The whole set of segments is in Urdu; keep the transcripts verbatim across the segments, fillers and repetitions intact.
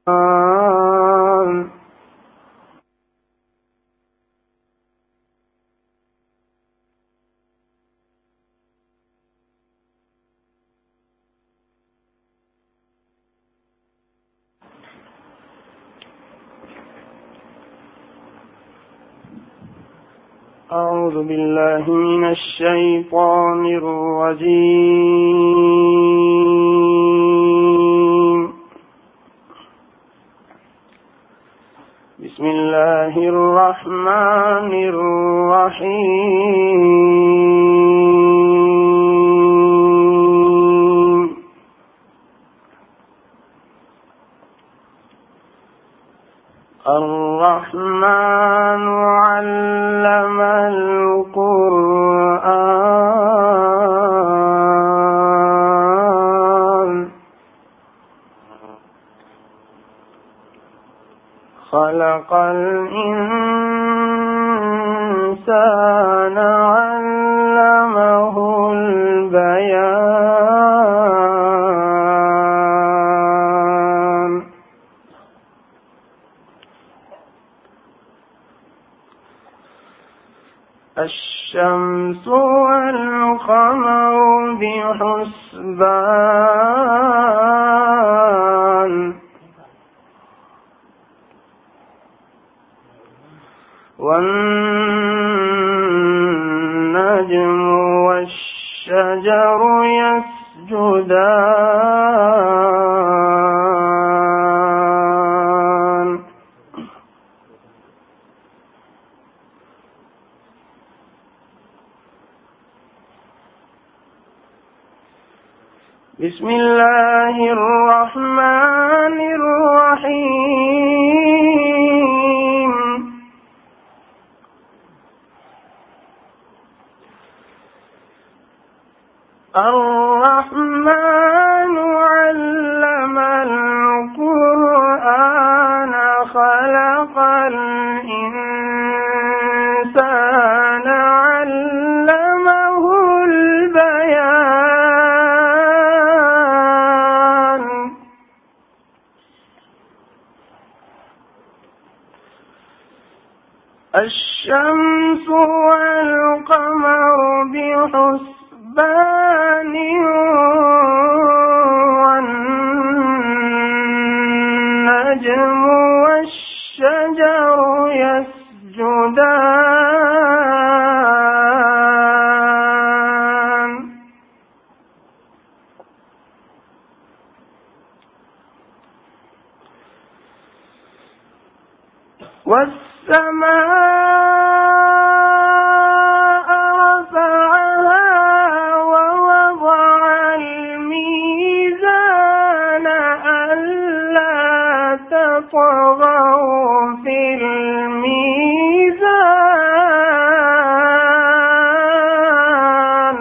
أعوذ بالله من الشيطان الرجيم. بسم الله الرحمن الرحيم. الرحمن علم القرآن خلق الإنسان علمه البيان. الشمس والقمر بحسبان والنجم والشجر يسجدان. بسم الله الرحمن الرحيم. الرحمن علم القرآن خلق الإنسان علمه البيان. الشمس والقمر بحسبان والنجم والشجر يسجدان. والسماء رفعها ووضع الميزان ألا تطغوا في الميزان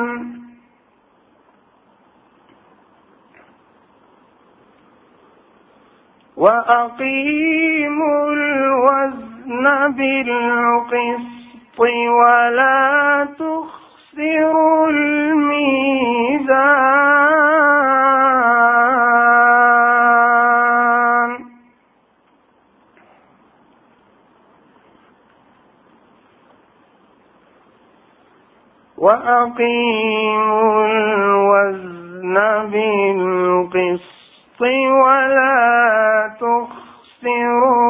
وأقيموا الوزن بالقسط ولا تخسروا الميزان. وأقيموا الوزن بالقسط ولا تخسروا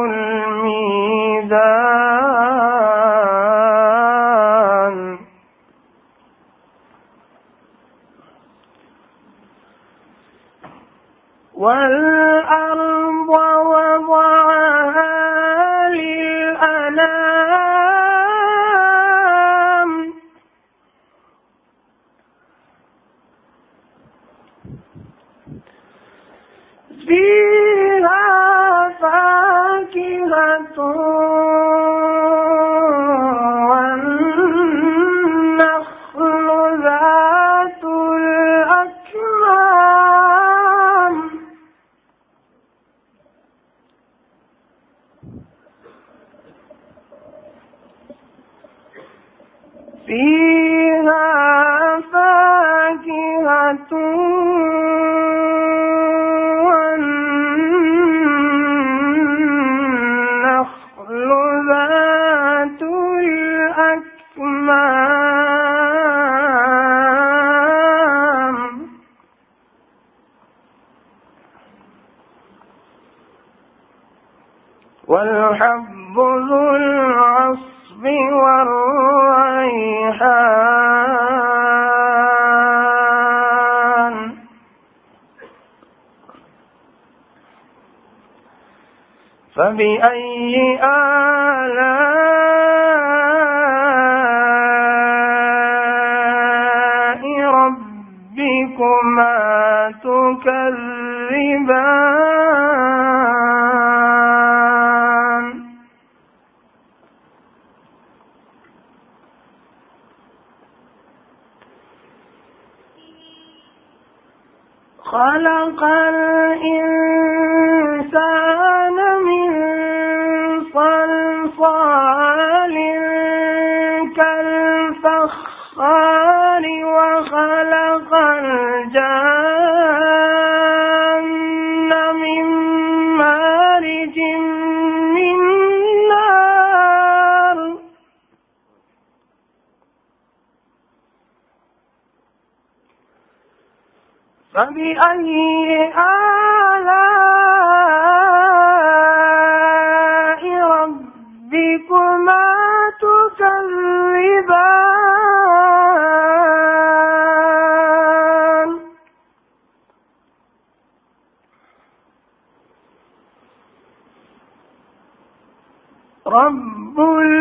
الميزان. والأرض وضعها للأنام فيها فاكهة والنخل ذات الأكمام فيها فاكهة والحب ذو العصف والريحان فبأي آلاء ربكما تكذبان خلق الإنسان من صلصال كالفخار وخلق الجان من مارج من نار فبأي آلاء ربكما تكذبان رب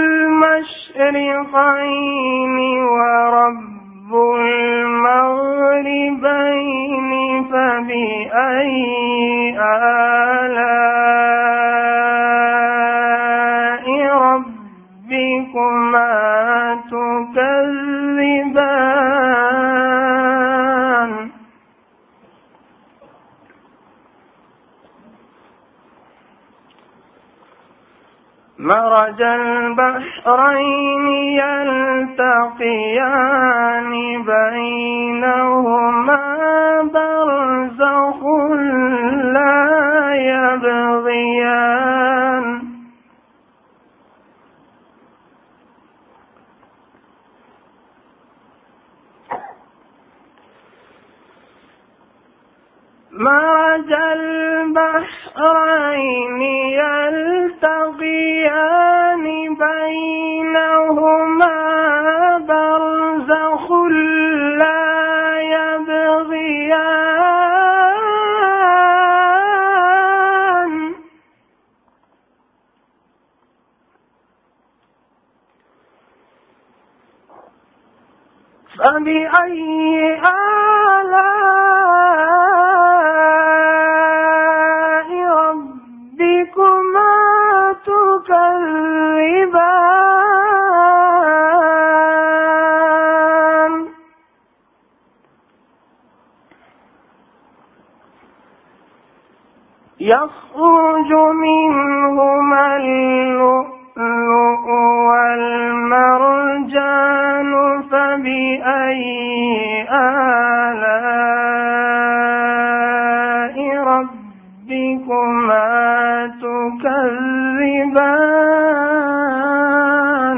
المشرقين ورب المغربين فبأي آلاء ربكما تكذبان مرج البحرين يلتقيان بينهما برزخ لا يبغيان مرج البحرين يلتقيان بينهما برزخ لا يبغيان فبأي آلاء ربكما تكذبان يخرج منهما اللؤلؤ والمرجان فبأي آلاء ربكما تكذبان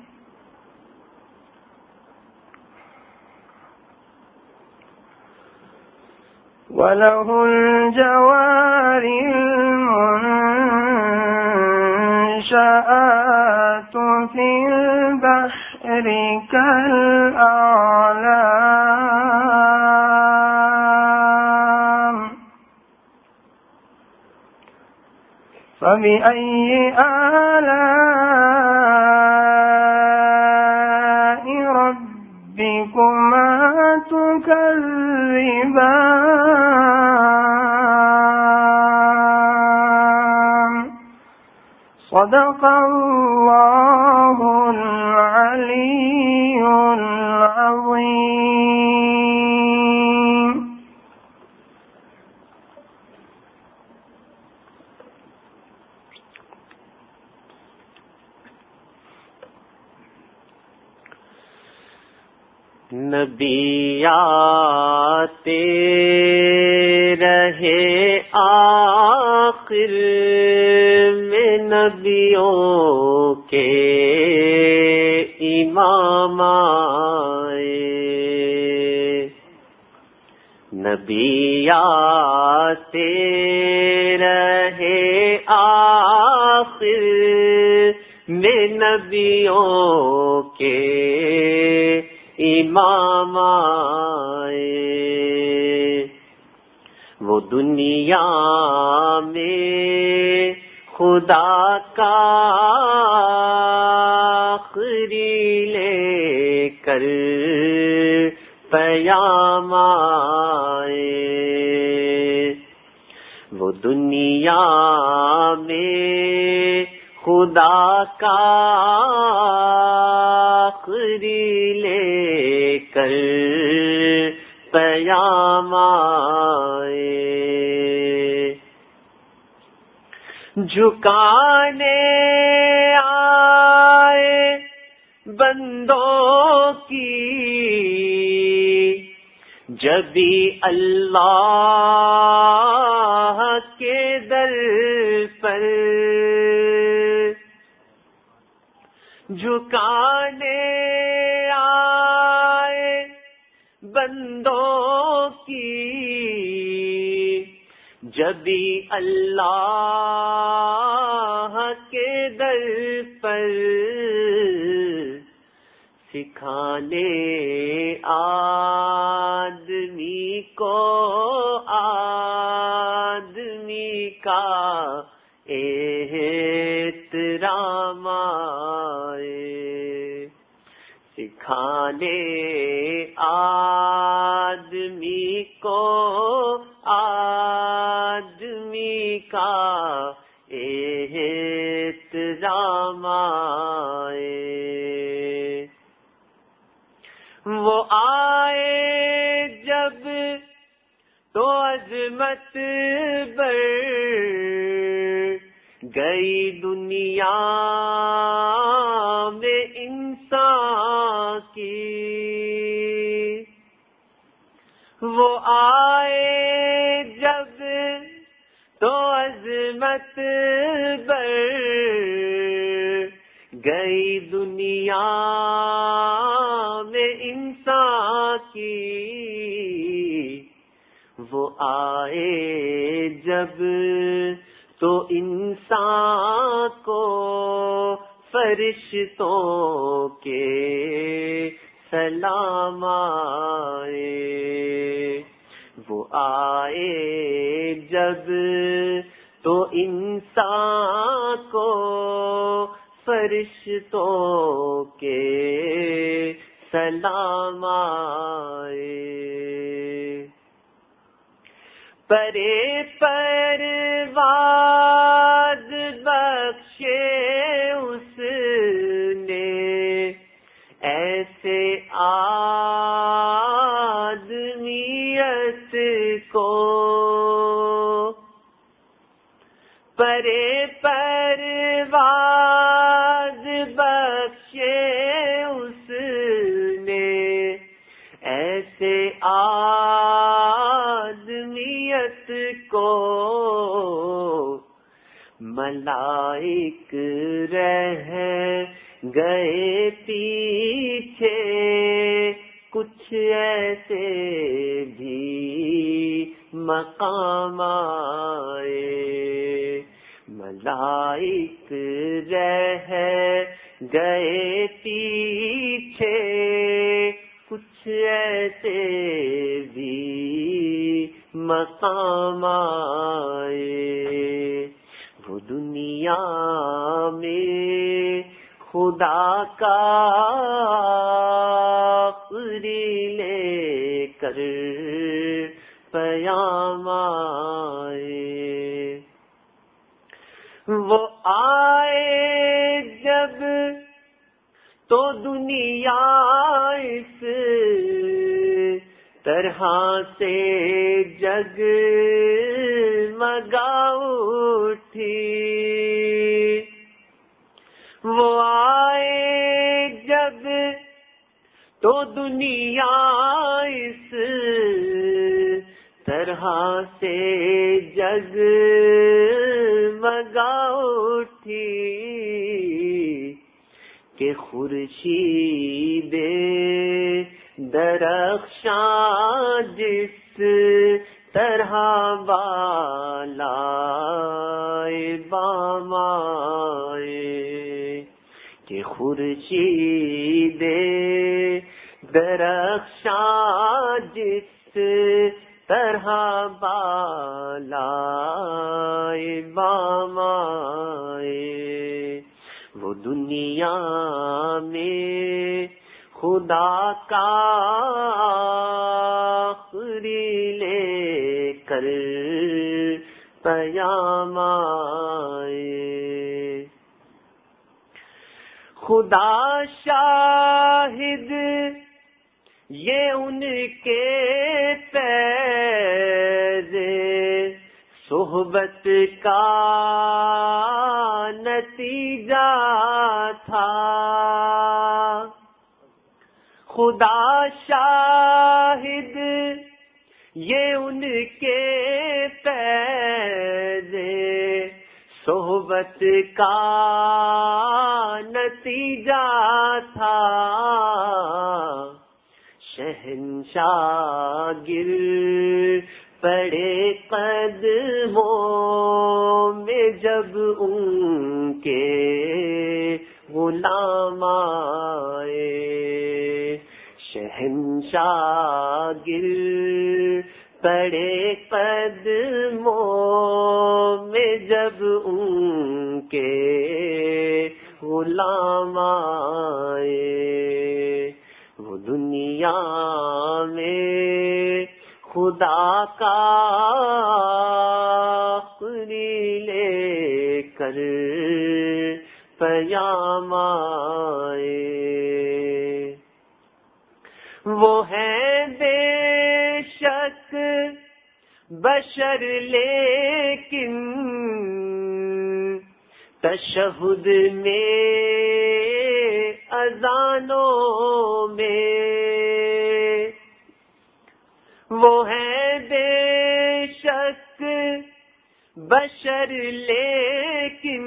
وله الجوار المنشآت في البحر كالأعلام فبأي آلاء ربكما تكذبان صدق الله العلي العظيم. नबी आते रहे आखिर में नबियों के इमाम आए, नबी आते रहे आखिर نبیوں کے امام آئے، وہ دنیا میں خدا کا آخری لے کر پیام آئے، وہ دنیا میں خدا کا آخری لے کر پیام آئے، جھکانے آئے بندوں کی جبھی اللہ کے در پر، جھکانے آئے بندوں کی جبھی اللہ کے در پر، سکھانے آدمی کو آدمی کا احترام آئے، سکھانے آدمی کو آدمی کا احترام آئے، وہ آئے جب تو عظمت بڑھ گئی دنیا میں انسان کی، وہ آئے جب تو عظمت بڑھ گئی دنیا میں انسان کی، وہ آئے جب تو انسان کو فرشتوں کے سلام آئے، وہ آئے جب تو انسان کو فرشتوں کے سلام آئے، پرے پرواز بخشے اس نے ایسے آدمیت کو، پرے پرواز بخشے اس نے ایسے آدمیت کو، ملائک رہ گئے پیچھے کچھ ایسے بھی مقام آئے، ملائک رہ گئے پیچھے کچھ ایسے بھی مقام آئے، وہ دنیا میں خدا کا آخری لے کر پیام آئے، وہ آئے جب تو دنیا اس طرح سے جگ مگا اٹھی، وہ آئے جب تو دنیا اس طرح سے جگ مگا اٹھی کہ خورشید درخشاں جس طرح بالائے بام آئے، کہ خورشید درخشاں جس طرح بالائے بام آئے، وہ دنیا میں خدا کا آخری لے کر پیام آئے۔ خدا شاہد یہ ان کے فیض صحبت کا نتیجہ تھا، خدا شاہد یہ ان کے فیض صحبت کا نتیجہ تھا، شہنشاہ گر پڑے قدموں میں جب ان کے غلام آئے، شہنشاہ گر پڑے قدموں میں جب ان کے غلام آئے، وہ دنیا میں خدا کا آخری لے کر پیام آئے۔ وہ ہیں بے شک بشر لیکن تشہد میں اذانوں میں، وہ ہیں بے شک بشر لیکن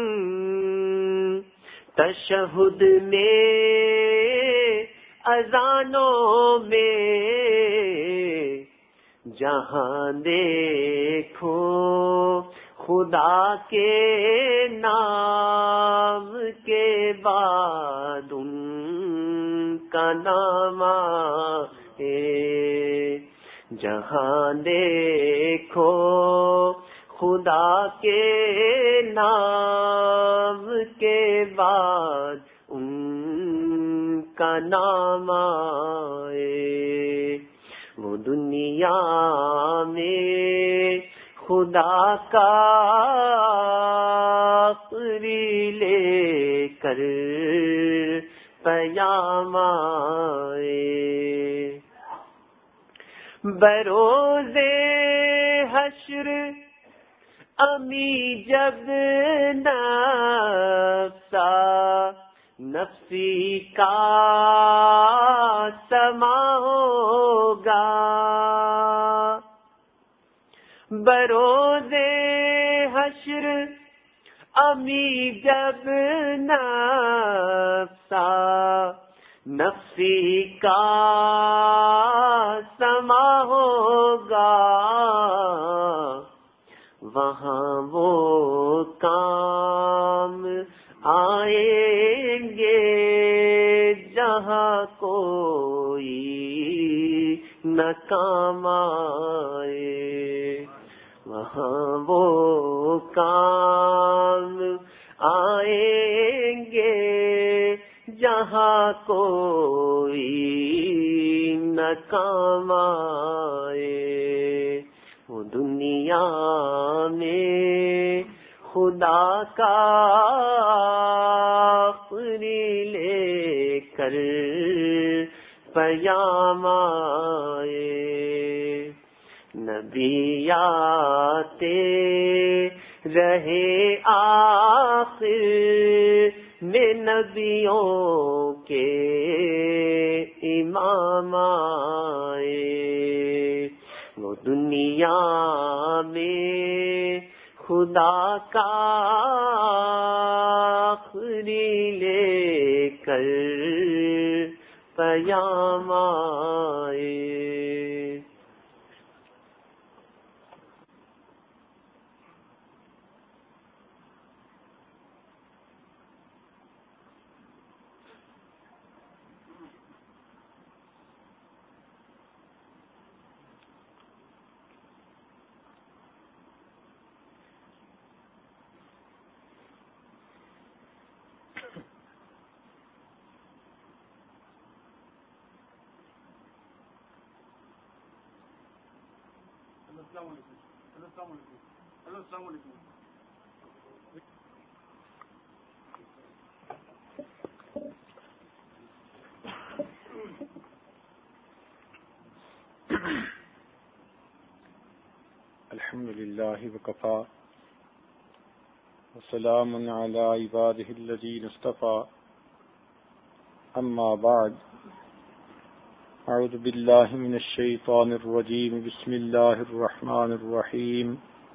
تشہد میں اذانوں میں، جہاں دیکھو خدا کے نام کے بعد ان کا نام آئے، جہاں دیکھو خدا کے نام کے بعد ان کا نام آئے، وہ دنیا میں خدا کا آخری لے کر پیام آئے۔ بروزے حشر امی جب نفسا نفسی کا سما ہوگا، بروزے حشر امی جب نفسا نفسی کا سما ہوگا، وہاں وہ کام آئیں گے جہاں کوئی نہ کام آئے، وہاں وہ کام آئیں گے جہاں کوئی نہ کام آئے، وہ دنیا میں خدا کا آخری لے کر پیام آئے، نبی آتے رہے آخر میں نبیوں کے امام آئے، وہ دنیا میں خدا کا آخری لے کر پیام آئے۔ السلام علیکم. السلام علیکم. السلام علیکم. الحمد لله وكفى وسلام على عباده الذين اصطفى أما بعد أعوذ بالله من الشيطان الرجيم بسم الله الرحمن الرحيم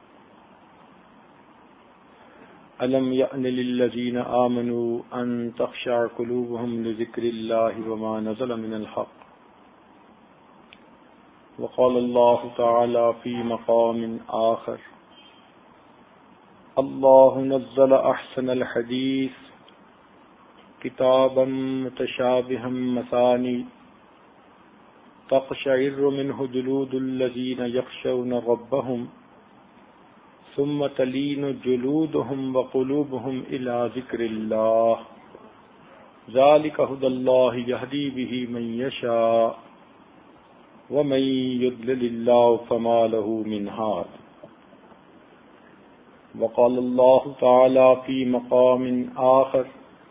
ألم يأن للذين آمنوا أن تخشع قلوبهم لذكر الله وما نزل من الحق وقال الله تعالى في مقام آخر الله نزل أحسن الحديث كتابا متشابها مثاني تقشعر منه جلود الذين يخشون ربهم ثم تلين جلودهم وقلوبهم إلى ذكر الله ذلك هدى الله يهدي به من يشاء ومن يضلل الله فما له من هاد وقال الله تعالى في مقام آخر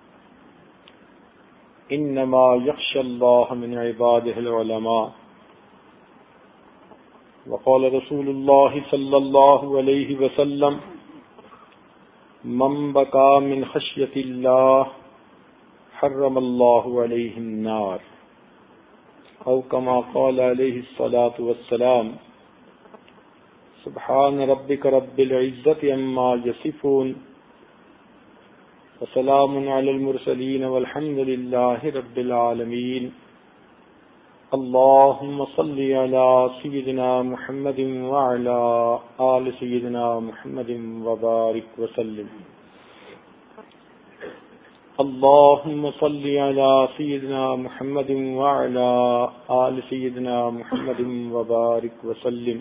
انما يخشى الله من عباده العلماء وقال رسول الله صلى الله عليه وسلم من بكى من خشية الله حرم الله عليه النار او كما قال عليه الصلاة والسلام سبحان ربك رب العزة عما يصفون وسلام على المرسلين والحمد لله رب العالمين اللهم صل على سيدنا محمد وعلى آل سيدنا محمد وبارك وسلم اللهم صل على سيدنا محمد وعلى آل سيدنا محمد وبارك وسلم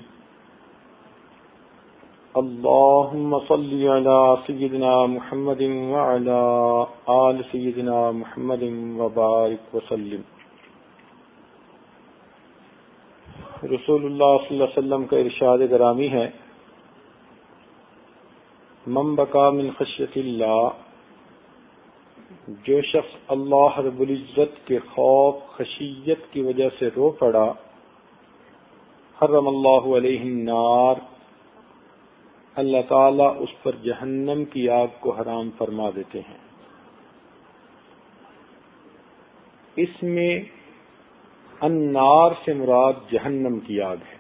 اللهم صل على سيدنا محمد وعلى آل سيدنا محمد وبارك وسلم. رسول اللہ صلی اللہ علیہ وسلم کا ارشاد گرامی ہے من بکا من خشیت اللہ، جو شخص اللہ رب العزت کے خوف خشیت کی وجہ سے رو پڑا، حرم اللہ علیہ النار، اللہ تعالیٰ اس پر جہنم کی آگ کو حرام فرما دیتے ہیں. اس میں النار سے مراد جہنم کی آگ ہے،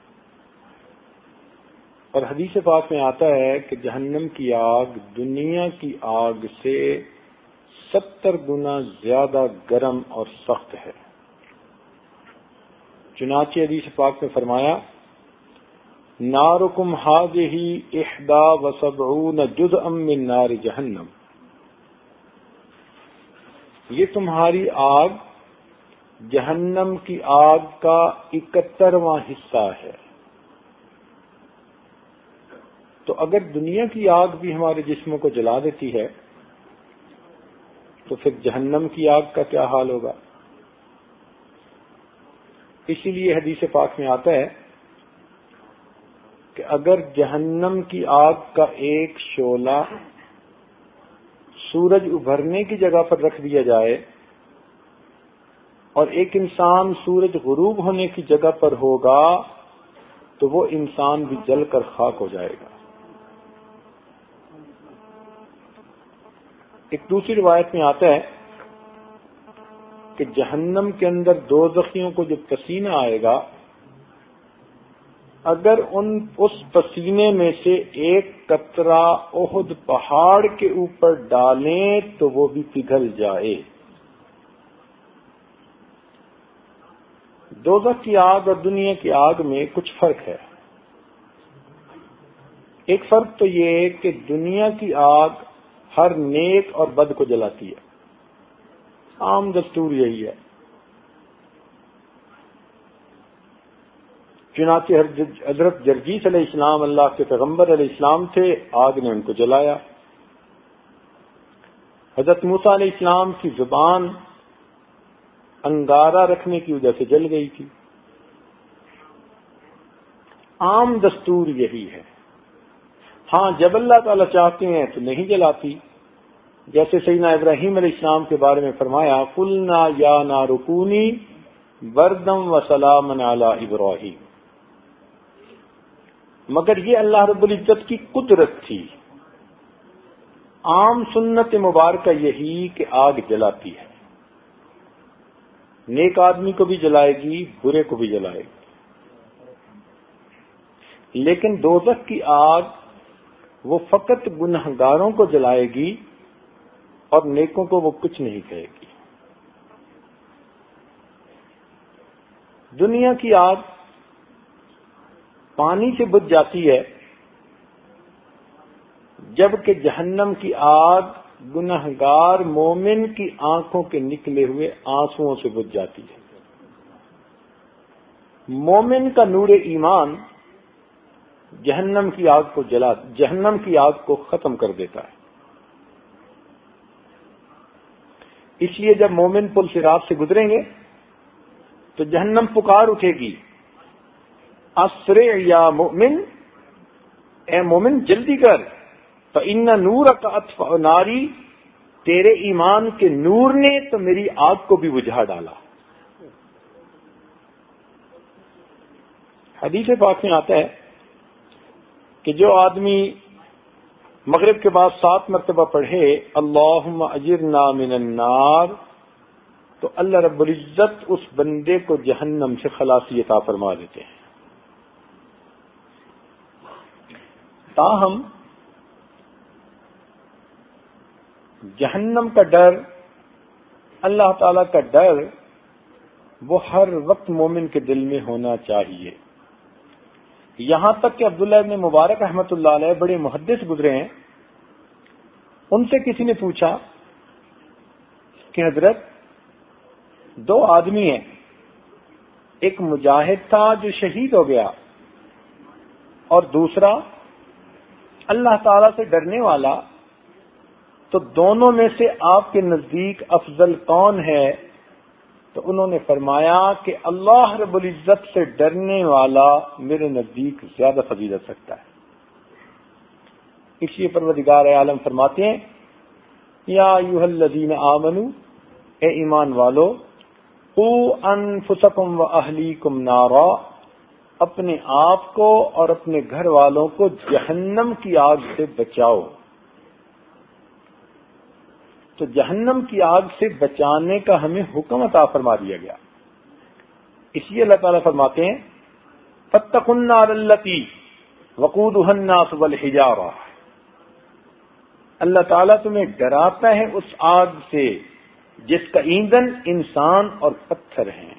اور حدیث پاک میں آتا ہے کہ جہنم کی آگ دنیا کی آگ سے ستر گنا زیادہ گرم اور سخت ہے. چنانچہ حدیث پاک میں فرمایا نارکم ہذہ احدی وسبعون جزءا من نار جہنم، یہ تمہاری آگ جہنم کی آگ کا اکہترواں حصہ ہے. تو اگر دنیا کی آگ بھی ہمارے جسموں کو جلا دیتی ہے تو پھر جہنم کی آگ کا کیا حال ہوگا؟ اسی لیے حدیث پاک میں آتا ہے کہ اگر جہنم کی آگ کا ایک شعلہ سورج ابھرنے کی جگہ پر رکھ دیا جائے اور ایک انسان سورج غروب ہونے کی جگہ پر ہوگا تو وہ انسان بھی جل کر خاک ہو جائے گا. ایک دوسری روایت میں آتا ہے کہ جہنم کے اندر دوزخیوں کو جو پسینہ آئے گا، اگر ان اس پسینے میں سے ایک قطرہ احد پہاڑ کے اوپر ڈالیں تو وہ بھی پگھل جائے. دوزخ کی آگ اور دنیا کی آگ میں کچھ فرق ہے. ایک فرق تو یہ ہے کہ دنیا کی آگ ہر نیک اور بد کو جلاتی ہے، عام دستور یہی ہے. چنانچہ حضرت جرجیس علیہ السلام اللہ کے پیغمبر علیہ السلام تھے، آگ نے ان کو جلایا. حضرت موسیٰ علیہ السلام کی زبان انگارہ رکھنے کی وجہ سے جل گئی تھی. عام دستور یہی ہے. ہاں جب اللہ تعالیٰ چاہتے ہیں تو نہیں جلاتی، جیسے سیدنا ابراہیم علیہ السلام کے بارے میں فرمایا قلنا یا نار کونی بردم و سلاما علی ابراہیم. مگر یہ اللہ رب العزت کی قدرت تھی. عام سنت مبارکہ یہی کہ آگ جلاتی ہے، نیک آدمی کو بھی جلائے گی، برے کو بھی جلائے گی. لیکن دوزخ کی آگ وہ فقط گنہگاروں کو جلائے گی اور نیکوں کو وہ کچھ نہیں کہے گی. دنیا کی آگ پانی سے بجھ جاتی ہے، جبکہ جہنم کی آگ گنہگار مومن کی آنکھوں کے نکلے ہوئے آنسوؤں سے بجھ جاتی ہے. مومن کا نور ایمان جہنم کی آگ کو جلا جہنم کی آگ کو ختم کر دیتا ہے. اس لیے جب مومن پل صراط سے گزریں گے تو جہنم پکار اٹھے گی، اسرع یا مومن، اے مومن جلدی کر، فإن نورک اطفأ ناری، تیرے ایمان کے نور نے تو میری آگ کو بھی بجھا ڈالا. حدیث پاک میں آتا ہے کہ جو آدمی مغرب کے بعد سات مرتبہ پڑھے اللہم اجرنا من النار، تو اللہ رب العزت اس بندے کو جہنم سے خلاصی عطا فرما دیتے ہیں. تاہم جہنم کا ڈر، اللہ تعالی کا ڈر، وہ ہر وقت مومن کے دل میں ہونا چاہیے. یہاں تک کہ عبداللہ ابن مبارک رحمۃ اللہ علیہ بڑے محدث گزرے ہیں، ان سے کسی نے پوچھا کہ حضرت دو آدمی ہیں، ایک مجاہد تھا جو شہید ہو گیا اور دوسرا اللہ تعالی سے ڈرنے والا، تو دونوں میں سے آپ کے نزدیک افضل کون ہے؟ تو انہوں نے فرمایا کہ اللہ رب العزت سے ڈرنے والا میرے نزدیک زیادہ فضیلت رکھتا ہے. اس لیے پروردگار عالم فرماتے ہیں یا ایھا الذین آمنوا، اے ایمان والو، قوا انفسکم واہلیکم نارا، اپنے آپ کو اور اپنے گھر والوں کو جہنم کی آگ سے بچاؤ. تو جہنم کی آگ سے بچانے کا ہمیں حکم عطا فرما دیا گیا. اس لیے اللہ تعالیٰ فرماتے ہیں فاتقوا النار التی وقودها الناس والحجارہ، اللہ تعالیٰ تمہیں ڈراتا ہے اس آگ سے جس کا ایندھن انسان اور پتھر ہیں.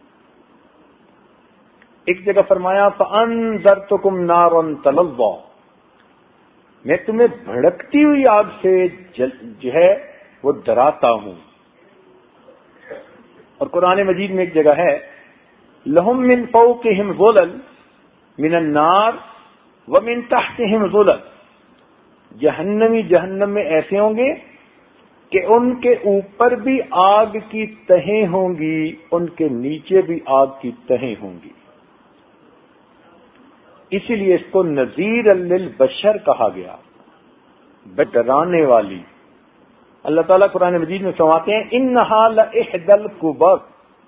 ایک جگہ فرمایا فانذرتکم نارا تلظی، میں تمہیں بھڑکتی ہوئی آگ سے جو ہے وہ ڈراتا ہوں. اور قرآن مجید میں ایک جگہ ہے لہم من فوقہم ظلل من النار ومن تحتہم ظلل، جہنمی جہنم میں ایسے ہوں گے کہ ان کے اوپر بھی آگ کی تہیں ہوں گی، ان کے نیچے بھی آگ کی تہیں ہوں گی. اسی لیے اس کو نذیر للبشر کہا گیا، ڈرانے والی. اللہ تعالیٰ قرآن مجید میں فرماتے ہیں انہا لإحدی الکبر،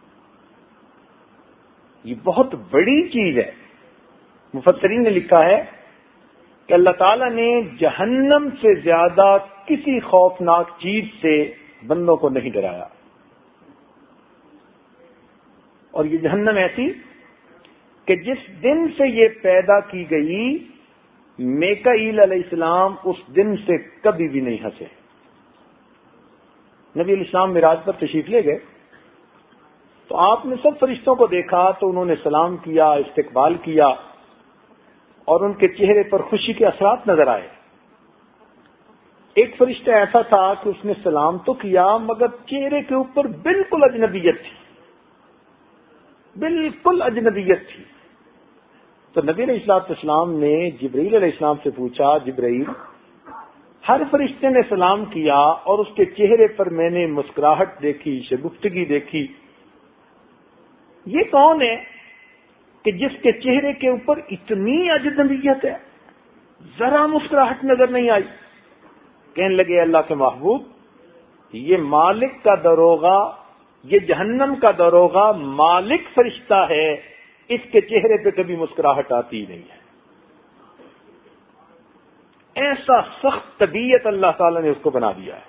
یہ بہت بڑی چیز ہے. مفسرین نے لکھا ہے کہ اللہ تعالیٰ نے جہنم سے زیادہ کسی خوفناک چیز سے بندوں کو نہیں ڈرایا. اور یہ جہنم ایسی کہ جس دن سے یہ پیدا کی گئی میکائیل علیہ السلام اس دن سے کبھی بھی نہیں ہنسے. نبی علیہ السلام معراج پر تشریف لے گئے تو آپ نے سب فرشتوں کو دیکھا تو انہوں نے سلام کیا، استقبال کیا، اور ان کے چہرے پر خوشی کے اثرات نظر آئے. ایک فرشتہ ایسا تھا کہ اس نے سلام تو کیا مگر چہرے کے اوپر بالکل اجنبیت تھی، بالکل اجنبیت تھی. تو نبی علیہ الصلوۃ والسلام نے جبرائیل علیہ السلام سے پوچھا جبرائیل، ہر فرشتے نے سلام کیا اور اس کے چہرے پر میں نے مسکراہٹ دیکھی، شگفتگی دیکھی، یہ کون ہے؟ کہ جس کے چہرے کے اوپر اتنی اجنبیت ہے، ذرا مسکراہٹ نظر نہیں آئی. کہنے لگے اللہ کے محبوب، یہ مالک کا دروغہ، یہ جہنم کا دروغہ مالک فرشتہ ہے، اس کے چہرے پہ کبھی مسکراہٹ آتی نہیں ہے. ایسا سخت طبیعت اللہ تعالیٰ نے اس کو بنا دیا ہے.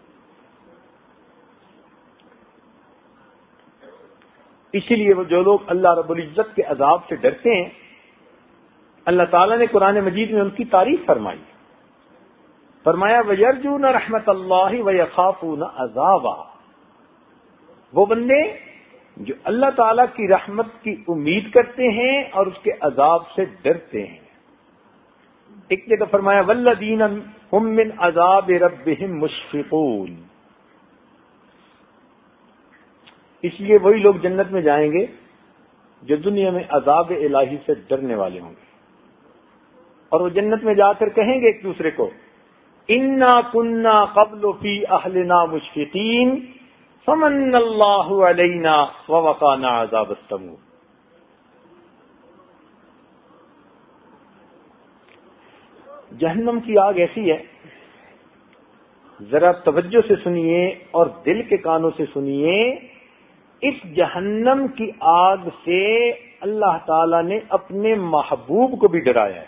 اسی لیے وہ جو لوگ اللہ رب العزت کے عذاب سے ڈرتے ہیں، اللہ تعالیٰ نے قرآن مجید میں ان کی تعریف فرمائی. فرمایا وَيَرْجُونَ رَحْمَتَ اللَّهِ وَيَخَافُونَ عَذَابَهَا. وہ بندے جو اللہ تعالیٰ کی رحمت کی امید کرتے ہیں اور اس کے عذاب سے ڈرتے ہیں. ایک جگہ فرمایا وَالَّذِينَ هُمْ مِنْ عَذَابِ رَبِّهِمْ مُشْفِقُونَ. اس لیے وہی لوگ جنت میں جائیں گے جو دنیا میں عذاب الہی سے ڈرنے والے ہوں گے، اور وہ جنت میں جا کر کہیں گے ایک دوسرے کو اِنَّا كُنَّا قَبْلُ فِي أَهْلِنَا مُشْفِقِينَ فَمَنَّ اللَّهُ عَلَيْنَا وَوَقَانَا عَذَابَ السَّمُومِ. جہنم کی آگ ایسی ہے، ذرا توجہ سے سنیے اور دل کے کانوں سے سنیے. اس جہنم کی آگ سے اللہ تعالی نے اپنے محبوب کو بھی ڈرایا ہے.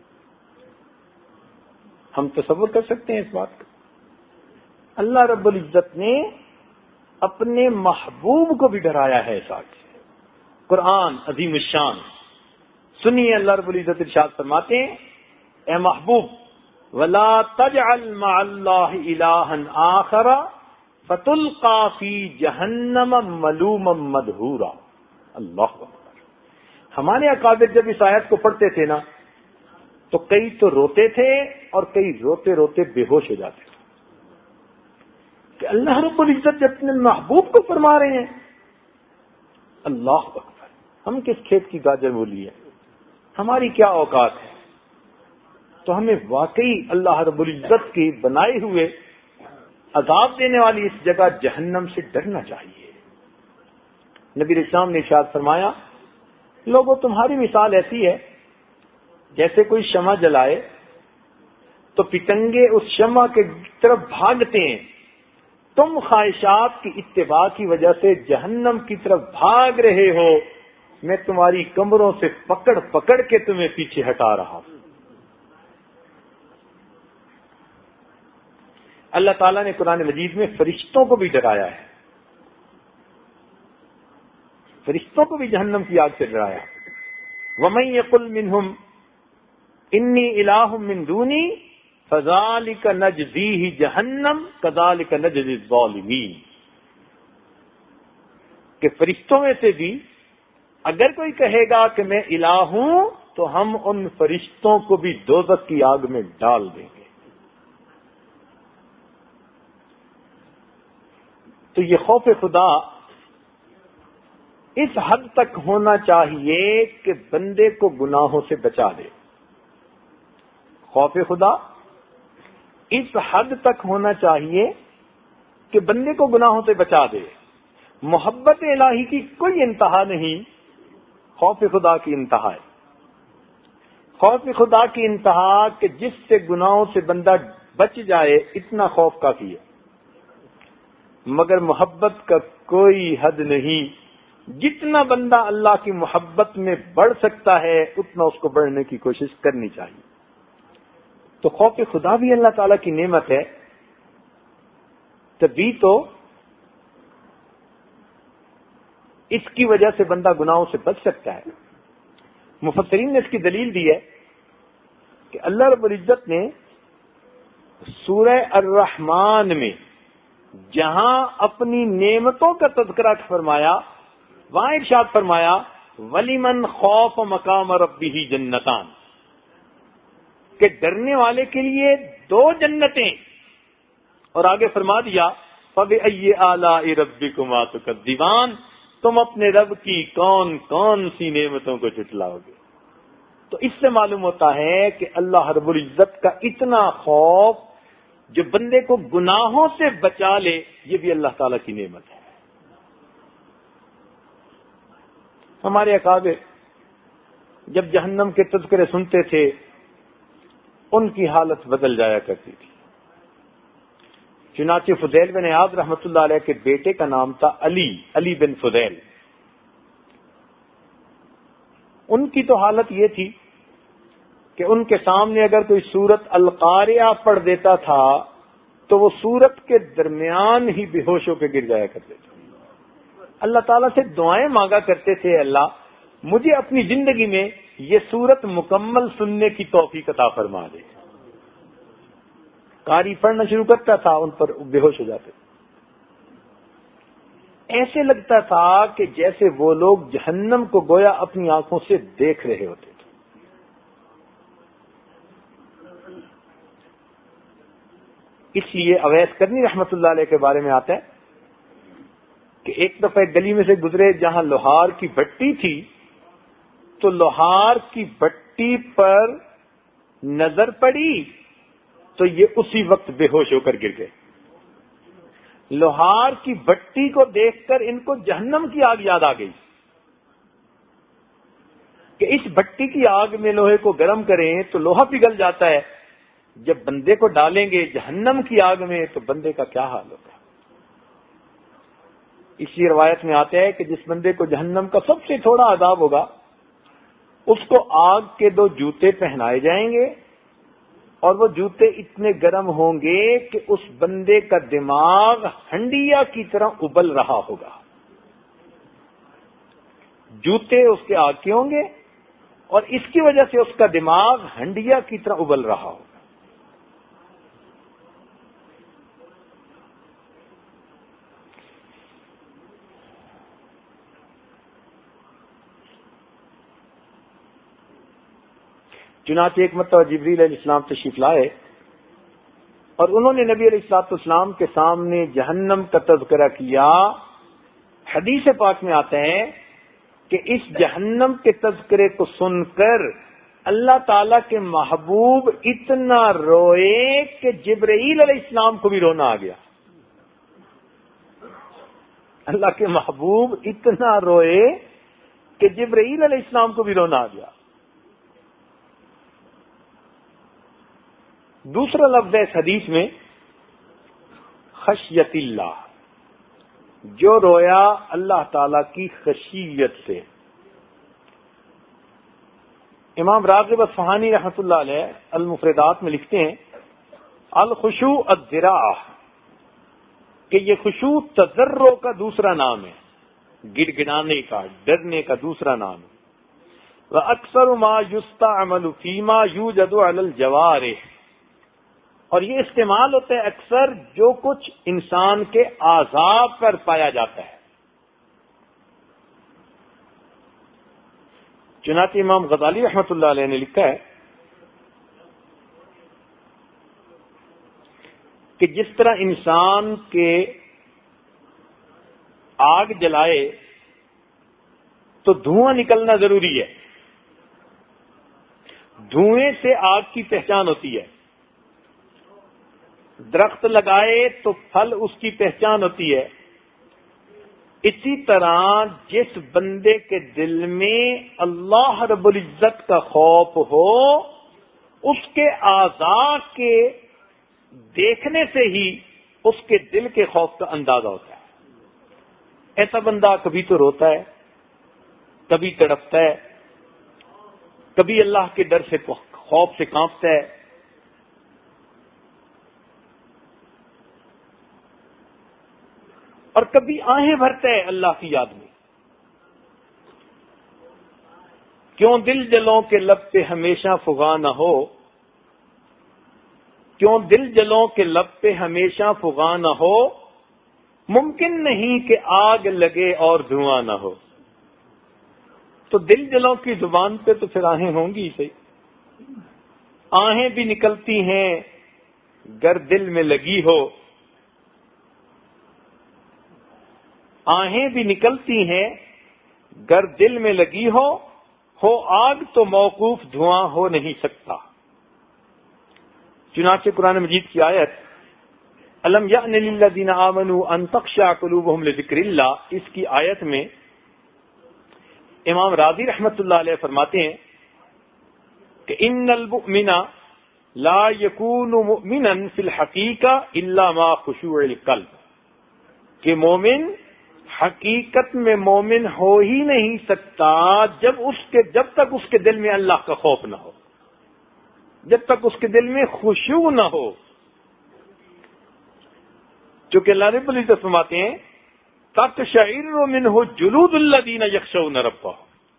ہم تصور کر سکتے ہیں اس بات کو؟ اللہ رب العزت نے اپنے محبوب کو بھی ڈرایا ہے اس آگ سے. قرآن عظیم الشان سنیے، اللہ رب العزت ارشاد فرماتے ہیں اے محبوب وَلَا تَجْعَلْ مَعَ اللَّهِ إِلَٰهًا آخَرَ فَتُلْقَىٰ فِي جَهَنَّمَ مَلُومًا مَدْحُورًا. اللہ اکبر. ہمارے اکابر جب اس آیت کو پڑھتے تھے نا تو کئی تو روتے تھے اور کئی روتے روتے بے ہوش ہو جاتے تھے کہ اللہ رب العزت اپنے محبوب کو فرما رہے ہیں. اللہ اکبر. ہم کس کھیت کی گاجر مولی ہے، ہماری کیا اوقات ہے. تو ہمیں واقعی اللہ رب العزت کی بنائے ہوئے عذاب دینے والی اس جگہ جہنم سے ڈرنا چاہیے. نبی اسلام نے ارشاد فرمایا لوگوں تمہاری مثال ایسی ہے جیسے کوئی شمع جلائے تو پتنگے اس شمع کے طرف بھاگتے ہیں، تم خواہشات کی اتباع کی وجہ سے جہنم کی طرف بھاگ رہے ہو، میں تمہاری کمروں سے پکڑ پکڑ کے تمہیں پیچھے ہٹا رہا ہوں. اللہ تعالیٰ نے قرآن مجید میں فرشتوں کو بھی ڈرایا ہے، فرشتوں کو بھی جہنم کی آگ سے ڈرایا. وَمَن يَقُلْ مِنْهُمْ إِنِّي إِلَٰهٌ مِّن دُونِي فَذَٰلِكَ نَجْزِيهِ جَهَنَّمَ كَذَٰلِكَ نَجْزِي الظَّالِمِينَ. کہ فرشتوں میں سے بھی اگر کوئی کہے گا کہ میں الہ ہوں تو ہم ان فرشتوں کو بھی دوزخ کی آگ میں ڈال دیں گے. تو یہ خوف خدا اس حد تک ہونا چاہیے کہ بندے کو گناہوں سے بچا دے. خوف خدا اس حد تک ہونا چاہیے کہ بندے کو گناہوں سے بچا دے. محبت الہی کی کوئی انتہا نہیں، خوف خدا کی انتہا ہے. خوف خدا کی انتہا کہ جس سے گناہوں سے بندہ بچ جائے اتنا خوف کافی ہے، مگر محبت کا کوئی حد نہیں. جتنا بندہ اللہ کی محبت میں بڑھ سکتا ہے اتنا اس کو بڑھنے کی کوشش کرنی چاہیے. تو خوف خدا بھی اللہ تعالیٰ کی نعمت ہے، تبھی تو اس کی وجہ سے بندہ گناہوں سے بچ سکتا ہے. مفسرین نے اس کی دلیل دی ہے کہ اللہ رب العزت نے سورہ الرحمن میں جہاں اپنی نعمتوں کا تذکرہ فرمایا وہاں ارشاد فرمایا وَلِمَنْ خَافَ مَقَامَ رَبِّهِ جَنَّتَانِ، کہ ڈرنے والے کے لیے دو جنتیں، اور آگے فرما دیا فَبِأَيِّ آلَاءِ رَبِّكُمَا تُكَذِّبَانِ، تم اپنے رب کی کون کون سی نعمتوں کو جھٹلاؤ گے. تو اس سے معلوم ہوتا ہے کہ اللہ رب العزت کا اتنا خوف جو بندے کو گناہوں سے بچا لے یہ بھی اللہ تعالیٰ کی نعمت ہے. ہمارے اکابر جب جہنم کے تذکرے سنتے تھے ان کی حالت بدل جایا کرتی تھی. چنانچہ فضیل بن عیاض رحمۃ اللہ علیہ کے بیٹے کا نام تھا علی علی بن فضیل. ان کی تو حالت یہ تھی کہ ان کے سامنے اگر کوئی سورت القاریہ پڑھ دیتا تھا تو وہ سورت کے درمیان ہی بے ہوش ہو کے گر جایا کرتے تھے. اللہ تعالیٰ سے دعائیں مانگا کرتے تھے, اللہ مجھے اپنی زندگی میں یہ سورت مکمل سننے کی توفیق عطا فرما دے. قاری پڑھنا شروع کرتا تھا, ان پر بے ہوش ہو جاتے. ایسے لگتا تھا کہ جیسے وہ لوگ جہنم کو گویا اپنی آنکھوں سے دیکھ رہے ہوتے تھے. اس لیے اویس کرنی رحمت اللہ علیہ کے بارے میں آتا ہے کہ ایک دفعہ ایک گلی میں سے گزرے جہاں لوہار کی بھٹی تھی, تو لوہار کی بھٹی پر نظر پڑی تو یہ اسی وقت بے ہوش ہو کر گر گئے. لوہار کی بھٹی کو دیکھ کر ان کو جہنم کی آگ یاد آ گئی کہ اس بھٹی کی آگ میں لوہے کو گرم کریں تو لوہا پگھل جاتا ہے, جب بندے کو ڈالیں گے جہنم کی آگ میں تو بندے کا کیا حال ہوگا. اسی روایت میں آتا ہے کہ جس بندے کو جہنم کا سب سے تھوڑا عذاب ہوگا اس کو آگ کے دو جوتے پہنائے جائیں گے, اور وہ جوتے اتنے گرم ہوں گے کہ اس بندے کا دماغ ہنڈیا کی طرح ابل رہا ہوگا. جوتے اس کے آگ کے ہوں گے اور اس کی وجہ سے اس کا دماغ ہنڈیا کی طرح ابل رہا ہوگا. چنانچہ ایک مرتبہ جبریل علیہ السلام تشریف لائے اور انہوں نے نبی علیہ الصلوۃ والسلام کے سامنے جہنم کا تذکرہ کیا. حدیث پاک میں آتے ہیں کہ اس جہنم کے تذکرے کو سن کر اللہ تعالی کے محبوب اتنا روئے کہ جبرائیل علیہ السلام کو بھی رونا آ گیا. اللہ کے محبوب اتنا روئے کہ جبرائیل علیہ السلام کو بھی رونا آ گیا. دوسرا لفظ ہے اس حدیث میں خشیت اللہ, جو رویا اللہ تعالی کی خشیت سے. امام راغب اصفہانی رحمۃ اللہ علیہ المفردات میں لکھتے ہیں الخشوع الذراع, کہ یہ خشوع تضرع کا دوسرا نام ہے, گڑگڑانے کا, ڈرنے کا دوسرا نام ہے. وَأَكْثَرُ مَا يُسْتَعْمَلُ فِي مَا يُوجَدُ عَلَى الْجَوَارِحِ, اور یہ استعمال ہوتا ہے اکثر جو کچھ انسان کے اعضاء پر پایا جاتا ہے. چنانچہ امام غزالی رحمۃ اللہ علیہ نے لکھا ہے کہ جس طرح انسان کے آگ جلائے تو دھواں نکلنا ضروری ہے, دھوئیں سے آگ کی پہچان ہوتی ہے. درخت لگائے تو پھل اس کی پہچان ہوتی ہے. اسی طرح جس بندے کے دل میں اللہ رب العزت کا خوف ہو اس کے اعضاء کے دیکھنے سے ہی اس کے دل کے خوف کا اندازہ ہوتا ہے. ایسا بندہ کبھی تو روتا ہے, کبھی تڑپتا ہے, کبھی اللہ کے ڈر سے خوف سے کانپتا ہے, اور کبھی آہیں بھرتا ہے اللہ کی یاد میں. کیوں دل جلوں کے لب پہ ہمیشہ فغاں نہ ہو, کیوں دل جلوں کے لب پہ ہمیشہ فغاں نہ ہو, ممکن نہیں کہ آگ لگے اور دھواں نہ ہو. تو دل جلوں کی زبان پہ تو پھر آہیں ہوں گی صحیح. آہیں بھی نکلتی ہیں گر دل میں لگی ہو, آہیں بھی نکلتی ہیں گر دل میں لگی ہو, ہو آگ تو موقوف دھواں ہو نہیں سکتا. چنانچہ قرآن مجید کی آیت الم یأن للذین آمنوا ان تخشع قلوبہم لذکر اللہ, اس کی آیت میں امام راضی رحمت اللہ علیہ فرماتے ہیں کہ ان المؤمن لا یکون مؤمنا فی الحقیقہ الا ما خشوع القلب، کہ مومن حقیقت میں مومن ہو ہی نہیں سکتا جب اس کے جب تک اس کے دل میں اللہ کا خوف نہ ہو، جب تک اس کے دل میں خشوع نہ ہو. چونکہ اللہ رب العزت فرماتے ہیں تقشعر منہ جلود الذین یخشون ربهم.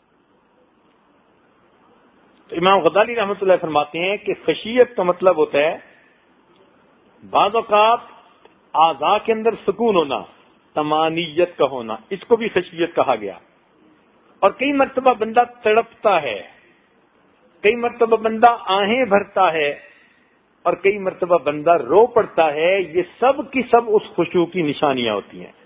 تو امام غزالی رحمۃ اللہ فرماتے ہیں کہ خشیت کا مطلب ہوتا ہے بعض اوقات اعضاء کے اندر سکون ہونا، طمانینت کا ہونا، اس کو بھی خشیت کہا گیا. اور کئی مرتبہ بندہ تڑپتا ہے، کئی مرتبہ بندہ آہیں بھرتا ہے، اور کئی مرتبہ بندہ رو پڑتا ہے. یہ سب کی سب اس خشوع کی نشانیاں ہوتی ہیں.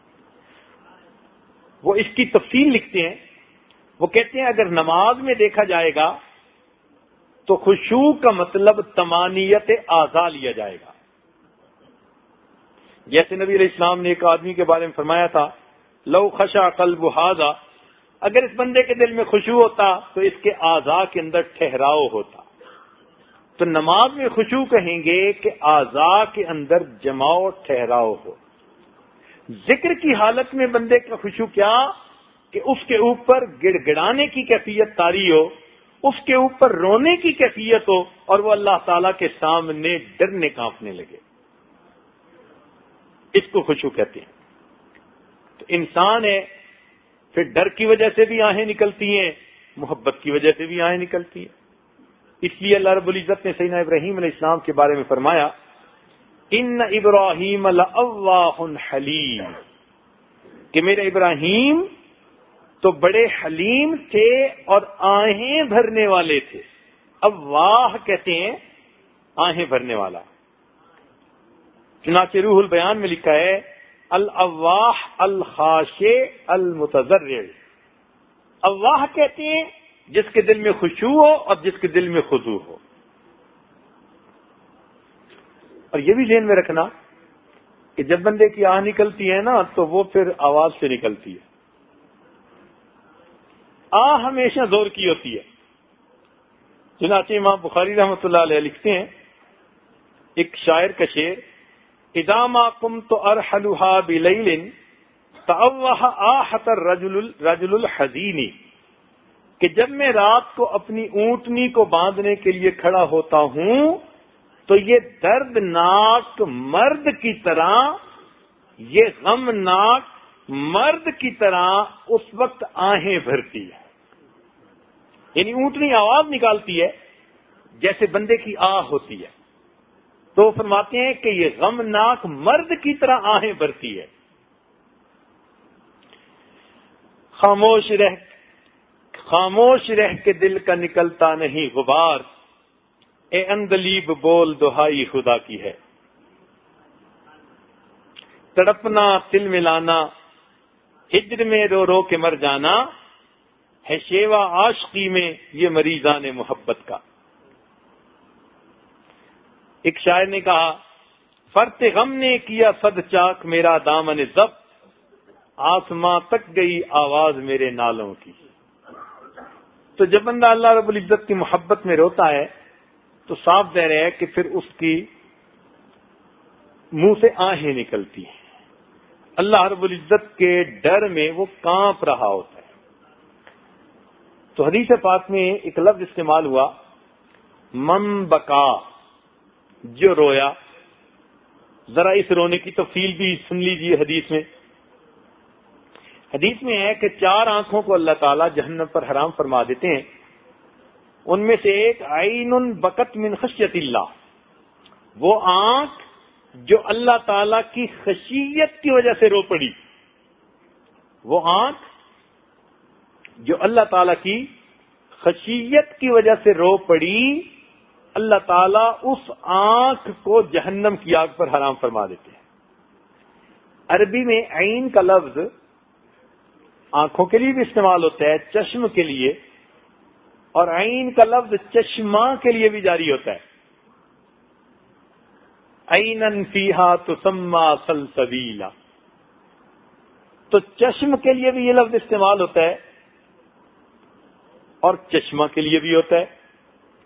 وہ اس کی تفصیل لکھتے ہیں، وہ کہتے ہیں اگر نماز میں دیکھا جائے گا تو خشوع کا مطلب طمانینت اعضاء لیا جائے گا. جیسے نبی علیہ السلام نے ایک آدمی کے بارے میں فرمایا تھا لو خشع قلب ھذا، اگر اس بندے کے دل میں خشوع ہوتا تو اس کے اعضاء کے اندر ٹھہراؤ ہوتا. تو نماز میں خشوع کہیں گے کہ اعضاء کے اندر جماؤ ٹھہراؤ ہو. ذکر کی حالت میں بندے کا خشوع کیا کہ اس کے اوپر گڑ گڑانے کی کیفیت طاری ہو، اس کے اوپر رونے کی کیفیت ہو، اور وہ اللہ تعالیٰ کے سامنے ڈرنے کانپنے لگے. اس کو خشوع کہتے ہیں. تو انسان ہے، پھر ڈر کی وجہ سے بھی آہیں نکلتی ہیں، محبت کی وجہ سے بھی آہیں نکلتی ہیں. اس لیے اللہ رب العزت نے سیدنا ابراہیم علیہ السلام کے بارے میں فرمایا ان ابراہیم لأواہ حلیم، کہ میرے ابراہیم تو بڑے حلیم تھے اور آہیں بھرنے والے تھے. اواہ کہتے ہیں آہیں بھرنے والا. چنانچہ روح البیان میں لکھا ہے الاواہ الخاشع المتضرع. اواہ کہتے ہیں جس کے دل میں خشوع ہو اور جس کے دل میں خضوع ہو. اور یہ بھی ذہن میں رکھنا کہ جب بندے کی آہ نکلتی ہے نا تو وہ پھر آواز سے نکلتی ہے. آہ ہمیشہ زور کی ہوتی ہے. چنانچہ امام بخاری رحمۃ اللہ علیہ لکھتے ہیں ایک شاعر کا شعر اذا ما قمت ارحلها بلیل تأوہ آہت الرجل الرجل الحزین، کہ جب میں رات کو اپنی اونٹنی کو باندھنے کے لیے کھڑا ہوتا ہوں تو یہ دردناک مرد کی طرح، یہ غمناک مرد کی طرح اس وقت آہیں بھرتی ہے. یعنی اونٹنی آواز نکالتی ہے جیسے بندے کی آہ ہوتی ہے. تو فرماتے ہیں کہ یہ غمناک مرد کی طرح آہیں بھرتی ہے. خاموش رہ خاموش رہ کے دل کا نکلتا نہیں غبار، اے اندلیب بول دہائی خدا کی ہے. تڑپنا تل ملانا ہجر میں رو رو کے مر جانا ہے شیوا عاشقی میں یہ مریضان محبت کا. ایک شاعر نے کہا فرط غم نے کیا صد چاک میرا دامن ضبط، آسماں تک گئی آواز میرے نالوں کی. تو جب بندہ اللہ رب العزت کی محبت میں روتا ہے تو صاف ظاہر ہے کہ پھر اس کی منہ سے آہیں نکلتی ہیں. اللہ رب العزت کے ڈر میں وہ کانپ رہا ہوتا ہے. تو حدیث پاک میں ایک لفظ استعمال ہوا من بکا، جو رویا. ذرا اس رونے کی تفصیل بھی سن لیجیے. حدیث میں حدیث میں ہے کہ چار آنکھوں کو اللہ تعالیٰ جہنم پر حرام فرما دیتے ہیں. ان میں سے ایک عین بکت من خشیت اللہ، وہ آنکھ جو اللہ تعالیٰ کی خشیت کی وجہ سے رو پڑی. وہ آنکھ جو اللہ تعالیٰ کی خشیت کی وجہ سے رو پڑی، اللہ تعالیٰ اس آنکھ کو جہنم کی آگ پر حرام فرما دیتے ہیں. عربی میں عین کا لفظ آنکھوں کے لیے بھی استعمال ہوتا ہے، چشم کے لیے، اور عین کا لفظ چشمہ کے لیے بھی جاری ہوتا ہے. عینن فیہا تسمی سلسبیلا، تو چشم کے لیے بھی یہ لفظ استعمال ہوتا ہے اور چشمہ کے لیے بھی ہوتا ہے.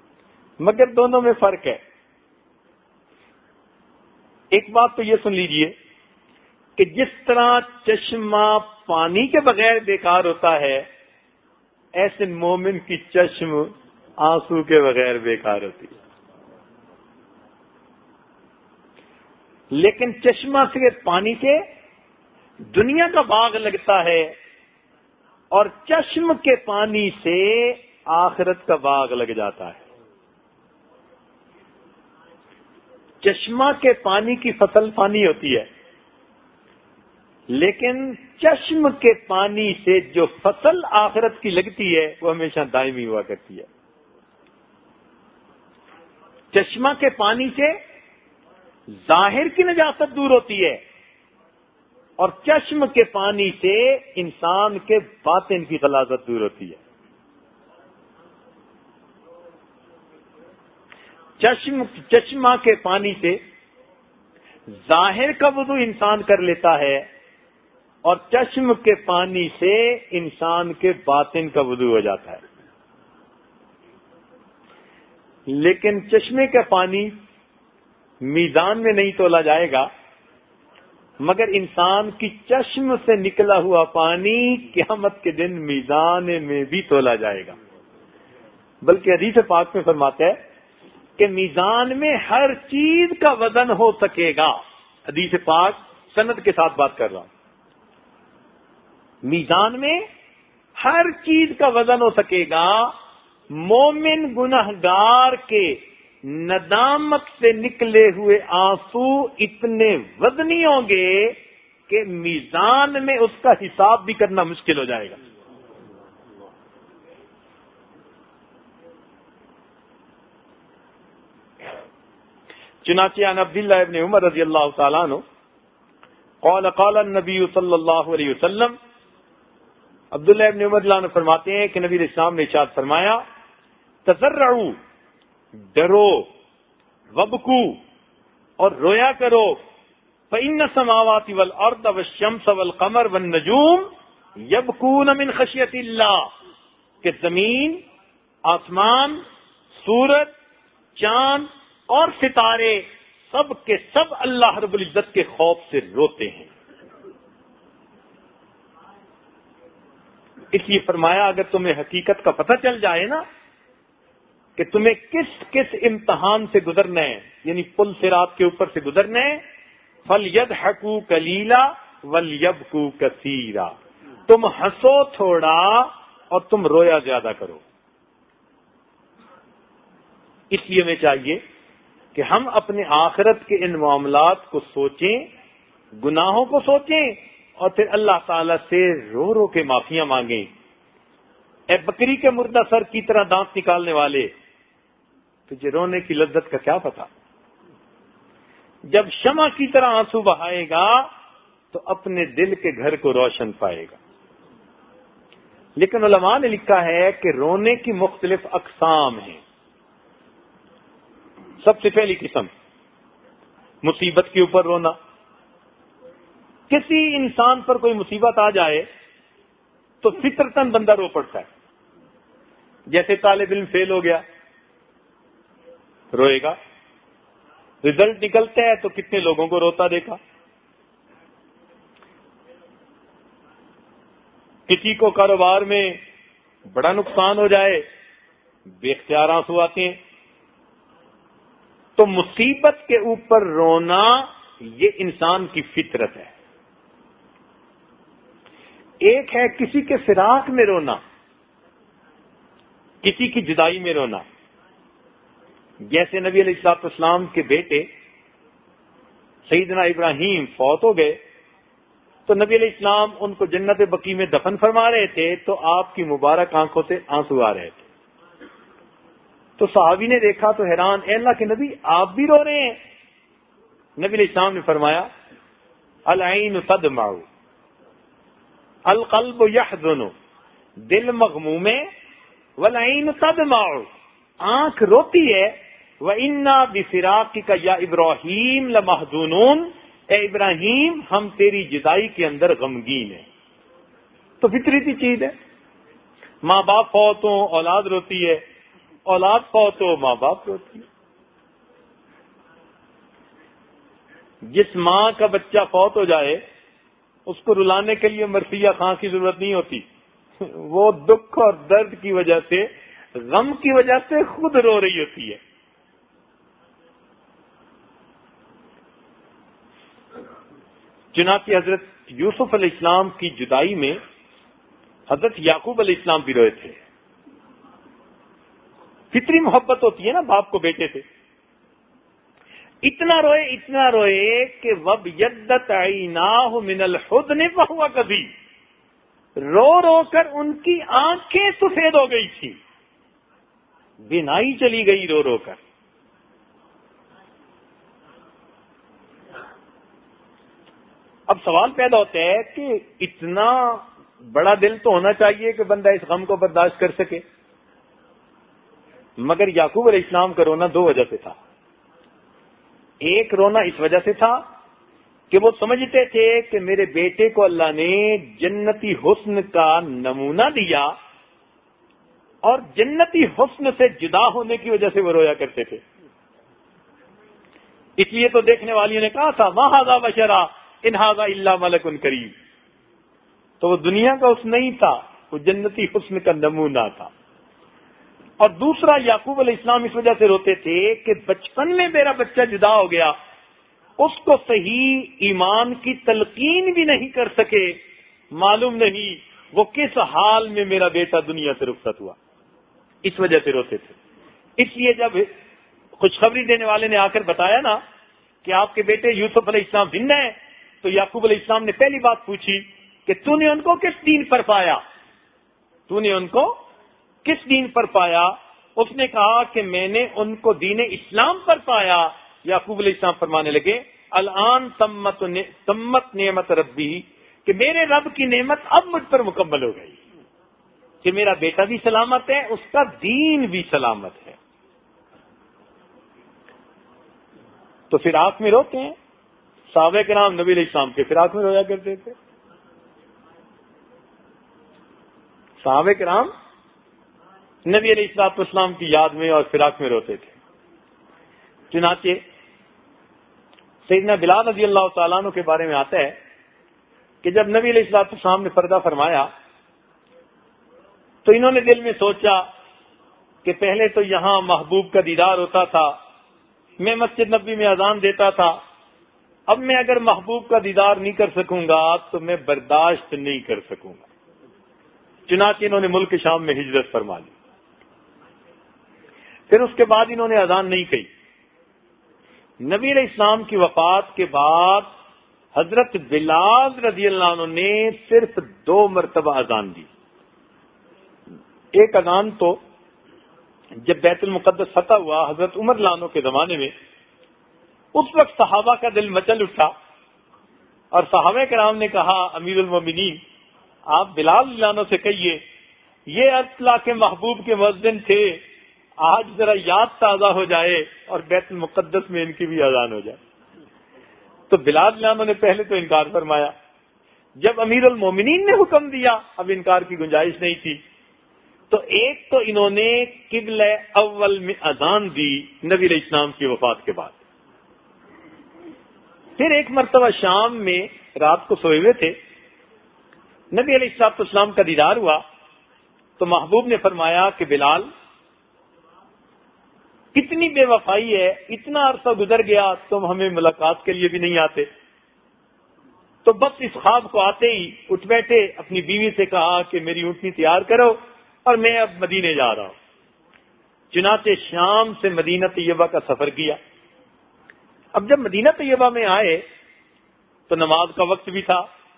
مگر دونوں میں فرق ہے. ایک بات تو یہ سن لیجئے کہ جس طرح چشمہ پانی کے بغیر بیکار ہوتا ہے، ایسے مومن کی چشم آنسو کے بغیر بیکار ہوتی ہے. لیکن چشمہ صرف پانی سے دنیا کا باغ لگتا ہے، اور چشم کے پانی سے آخرت کا باغ لگ جاتا ہے. چشمہ کے پانی کی فصل پانی ہوتی ہے، لیکن چشم کے پانی سے جو فصل آخرت کی لگتی ہے وہ ہمیشہ دائمی ہوا کرتی ہے. چشمہ کے پانی سے ظاہر کی نجاست دور ہوتی ہے، اور چشم کے پانی سے انسان کے باطن کی غلاظت دور ہوتی ہے. چشم چشمہ کے پانی سے ظاہر کا وضو انسان کر لیتا ہے، اور چشم کے پانی سے انسان کے باطن کا وضو ہو جاتا ہے. لیکن چشمے کا پانی میزان میں نہیں تولا جائے گا، مگر انسان کی چشم سے نکلا ہوا پانی قیامت کے دن میزان میں بھی تولا جائے گا. بلکہ حدیث پاک میں فرماتا ہے کہ میزان میں ہر چیز کا وزن ہو سکے گا. حدیث پاک سند کے ساتھ بات کر رہا ہوں. میزان میں ہر چیز کا وزن ہو سکے گا. مومن گنہگار کے ندامت سے نکلے ہوئے آنسو اتنے وزنی ہوں گے کہ میزان میں اس کا حساب بھی کرنا مشکل ہو جائے گا. چنانچہ عن عبداللہ ابن عمر رضی اللہ تعالیٰ عنہ قال قال النبی صلی اللہ علیہ وسلم، عبداللہ ابن عمر عنہ فرماتے ہیں کہ نبی علیہ السلام نے ارشاد فرمایا، تضرعوا، ڈرو، وبکو، اور رویا کرو، فإن السماوات والارض والشمس والقمر والنجوم یبکون من خشیت اللہ، کہ زمین، آسمان، سورج، چاند اور ستارے سب کے سب اللہ رب العزت کے خوف سے روتے ہیں. اس لیے فرمایا اگر تمہیں حقیقت کا پتہ چل جائے نا کہ تمہیں کس کس امتحان سے گزرنا ہے، یعنی پل صراط کے اوپر سے گزرنا ہے، فَلْيَضْحَكُوا قَلِيلًا وَلْيَبْكُوا كَثِيرًا، تم ہنسو تھوڑا اور تم رویا زیادہ کرو. اس لیے ہمیں چاہیے کہ ہم اپنے آخرت کے ان معاملات کو سوچیں، گناہوں کو سوچیں، اور پھر اللہ تعالی سے رو رو کے معافیاں مانگیں. اے بکری کے مردہ سر کی طرح دانت نکالنے والے، تجھے رونے کی لذت کا کیا پتا؟ جب شمع کی طرح آنسو بہائے گا تو اپنے دل کے گھر کو روشن پائے گا. لیکن علماء نے لکھا ہے کہ رونے کی مختلف اقسام ہیں. سب سے پہلی قسم مصیبت کے اوپر رونا. کسی انسان پر کوئی مصیبت آ جائے تو فطرتاً بندہ رو پڑتا ہے. جیسے طالب علم فیل ہو گیا، روئے گا. رزلٹ نکلتا ہے تو کتنے لوگوں کو روتا دیکھا. کسی کو کاروبار میں بڑا نقصان ہو جائے، بے اختیار آنسو آتے ہیں. تو مصیبت کے اوپر رونا یہ انسان کی فطرت ہے. ایک ہے کسی کے فراق میں رونا، کسی کی جدائی میں رونا. جیسے نبی علیہ الصلوۃ والسلام کے بیٹے سیدنا ابراہیم فوت ہو گئے تو نبی علیہ السلام ان کو جنت بقیع میں دفن فرما رہے تھے تو آپ کی مبارک آنکھوں سے آنسو آ رہے تھے. تو صحابی نے دیکھا تو حیران، اے اللہ کے نبی آپ بھی رو رہے ہیں؟ نبی علیہ السلام نے فرمایا، العین تدمع القلب یحزن، دل مغموم ہے، والعین تدمع، آنکھ روتی ہے، وَإِنَّا بِفِرَاقِكَ يَا إِبْرَاهِيمُ لَمَحْزُونُونَ، اے ابراہیم ہم تیری جدائی کے اندر غمگین ہیں. تو فطری سی چیز ہے، ماں باپ فوت ہوں اولاد روتی ہے، اولاد فوت ہو ماں باپ روتی ہے. جس ماں کا بچہ فوت ہو جائے اس کو رلانے کے لیے مرثیہ خاں کی ضرورت نہیں ہوتی. وہ دکھ اور درد کی وجہ سے، غم کی وجہ سے خود رو رہی ہوتی ہے. چنانچہ حضرت یوسف علیہ السلام کی جدائی میں حضرت یعقوب علیہ السلام بھی روئے تھے. فطری محبت ہوتی ہے نا باپ کو بیٹے سے. اتنا روئے اتنا روئے کہ وب یدت عیناہ من الحزن فہو کظیم، رو رو کر ان کی آنکھیں سفید ہو گئی تھی، بینائی چلی گئی رو رو کر. اب سوال پیدا ہوتا ہے کہ اتنا بڑا دل تو ہونا چاہیے کہ بندہ اس غم کو برداشت کر سکے. مگر یعقوب علیہ السلام کا رونا دو وجہ سے تھا. ایک رونا اس وجہ سے تھا کہ وہ سمجھتے تھے کہ میرے بیٹے کو اللہ نے جنتی حسن کا نمونہ دیا، اور جنتی حسن سے جدا ہونے کی وجہ سے وہ رویا کرتے تھے. اس لیے تو دیکھنے والیوں نے کہا تھا ما ھذا بشرا ان ھذا الا ملک کریم. تو وہ دنیا کا حسن نہیں تھا، وہ جنتی حسن کا نمونہ تھا. اور دوسرا یعقوب علیہ السلام اس وجہ سے روتے تھے کہ بچپن میں میرا بچہ جدا ہو گیا، اس کو صحیح ایمان کی تلقین بھی نہیں کر سکے، معلوم نہیں وہ کس حال میں میرا بیٹا دنیا سے رخصت ہوا. اس وجہ سے روتے تھے. اس لیے جب خوشخبری دینے والے نے آ کر بتایا نا کہ آپ کے بیٹے یوسف علیہ السلام زندہ ہیں، تو یعقوب علیہ السلام نے پہلی بات پوچھی کہ تو نے ان کو کس دین پر پایا؟ تو نے ان کو کس دین پر پایا؟ اس نے کہا کہ میں نے ان کو دین اسلام پر پایا. یعقوب علیہ السلام فرمانے لگے الان تمت تمت نعمت ربی، کہ میرے رب کی نعمت اب مجھ پر مکمل ہو گئی کہ میرا بیٹا بھی سلامت ہے، اس کا دین بھی سلامت ہے. تو فراق میں روتے ہیں. صحابہ کرام نبی علیہ السلام کے فراق میں رویا کرتے تھے. صحابہ کرام نبی علیہ الصلوۃ والسلام کی یاد میں اور فراق میں روتے تھے. چنانچہ سیدنا بلال رضی اللہ تعالیٰ عنہ کے بارے میں آتا ہے کہ جب نبی علیہ الصلوۃ والسلام نے پردہ فرمایا تو انہوں نے دل میں سوچا کہ پہلے تو یہاں محبوب کا دیدار ہوتا تھا، میں مسجد نبوی میں اذان دیتا تھا، اب میں اگر محبوب کا دیدار نہیں کر سکوں گا تو میں برداشت نہیں کر سکوں گا. چنانچہ انہوں نے ملک شام میں ہجرت فرما لی. پھر اس کے بعد انہوں نے اذان نہیں کہی. نبی علیہ السلام کی وفات کے بعد حضرت بلال رضی اللہ عنہ نے صرف دو مرتبہ اذان دی. ایک اذان تو جب بیت المقدس فتح ہوا حضرت عمر لانو کے زمانے میں، اس وقت صحابہ کا دل مچل اٹھا اور صحابہ کرام نے کہا امیر المومنین آپ بلال لانو سے کہیے یہ اطلاع کے محبوب کے مؤذن تھے، آج ذرا یاد تازہ ہو جائے اور بیت المقدس میں ان کی بھی اذان ہو جائے. تو بلال لانو نے پہلے تو انکار فرمایا. جب امیر المومنین نے حکم دیا اب انکار کی گنجائش نہیں تھی. تو ایک تو انہوں نے قبلہ اول میں اذان دی نبی علیہ السلام کی وفات کے بعد. پھر ایک مرتبہ شام میں رات کو سوئے ہوئے تھے، نبی علیہ الصلوۃ والسلام کا دیدار ہوا تو محبوب نے فرمایا کہ بلال کتنی بے وفائی ہے، اتنا عرصہ گزر گیا تم ہمیں ملاقات کے لیے بھی نہیں آتے. تو بس اس خواب کو آتے ہی اٹھ بیٹھے، اپنی بیوی سے کہا کہ میری اونٹنی تیار کرو اور میں اب مدینے جا رہا ہوں. چنانچہ شام سے مدینہ طیبہ کا سفر کیا. اب جب مدینہ طیبہ میں آئے تو نماز کا وقت بھی تھا.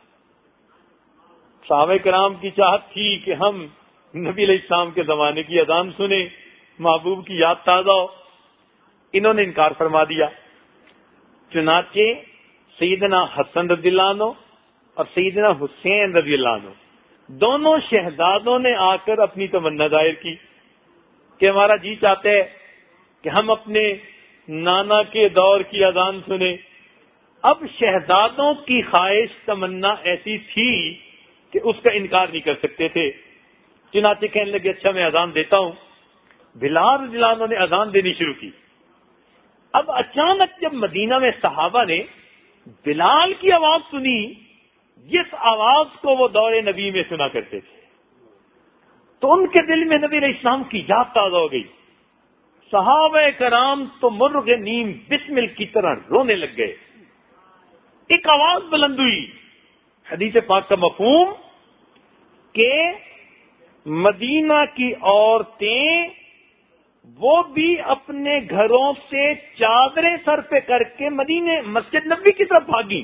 صحابہ کرام کی چاہت تھی کہ ہم نبی علیہ السلام کے زمانے کی اذان سنیں، محبوب کی یاد تازہ ہو. انہوں نے انکار فرما دیا. چنانچہ سیدنا حسن رضی اللہ عنہ اور سیدنا حسین رضی اللہ عنہ دونوں شہزادوں نے آ کر اپنی تمنا ظاہر کی کہ ہمارا جی چاہتا ہے کہ ہم اپنے نانا کے دور کی اذان سنیں. اب شہزادوں کی خواہش تمنا ایسی تھی کہ اس کا انکار نہیں کر سکتے تھے. چنانچہ کہنے لگے اچھا میں اذان دیتا ہوں. بلال رضی اللہ عنہ نے اذان دینی شروع کی. اب اچانک جب مدینہ میں صحابہ نے بلال کی آواز سنی، جس آواز کو وہ دور نبی میں سنا کرتے تھے، تو ان کے دل میں نبی علیہ السلام کی یاد تازہ ہو گئی. صحابہ کرام تو مرغ نیم بسمل کی طرح رونے لگ گئے. ایک آواز بلند ہوئی. حدیث پاک کا مفہوم کہ مدینہ کی عورتیں وہ بھی اپنے گھروں سے چادریں سر پہ کر کے مدینے مسجد نبوی کی طرف بھاگی.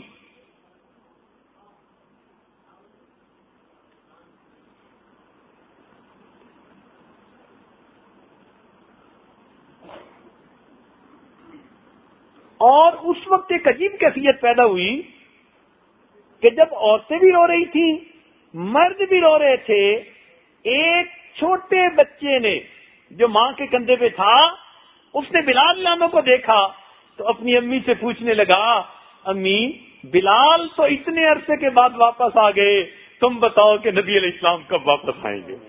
اور اس وقت ایک عجیب کیفیت پیدا ہوئی کہ جب عورتیں بھی رو رہی تھیں، مرد بھی رو رہے تھے، ایک چھوٹے بچے نے جو ماں کے کندھے پہ تھا، اس نے بلال لانوں کو دیکھا تو اپنی امی سے پوچھنے لگا، امی بلال تو اتنے عرصے کے بعد واپس آ گئے، تم بتاؤ کہ نبی علیہ السلام کب واپس آئیں گے؟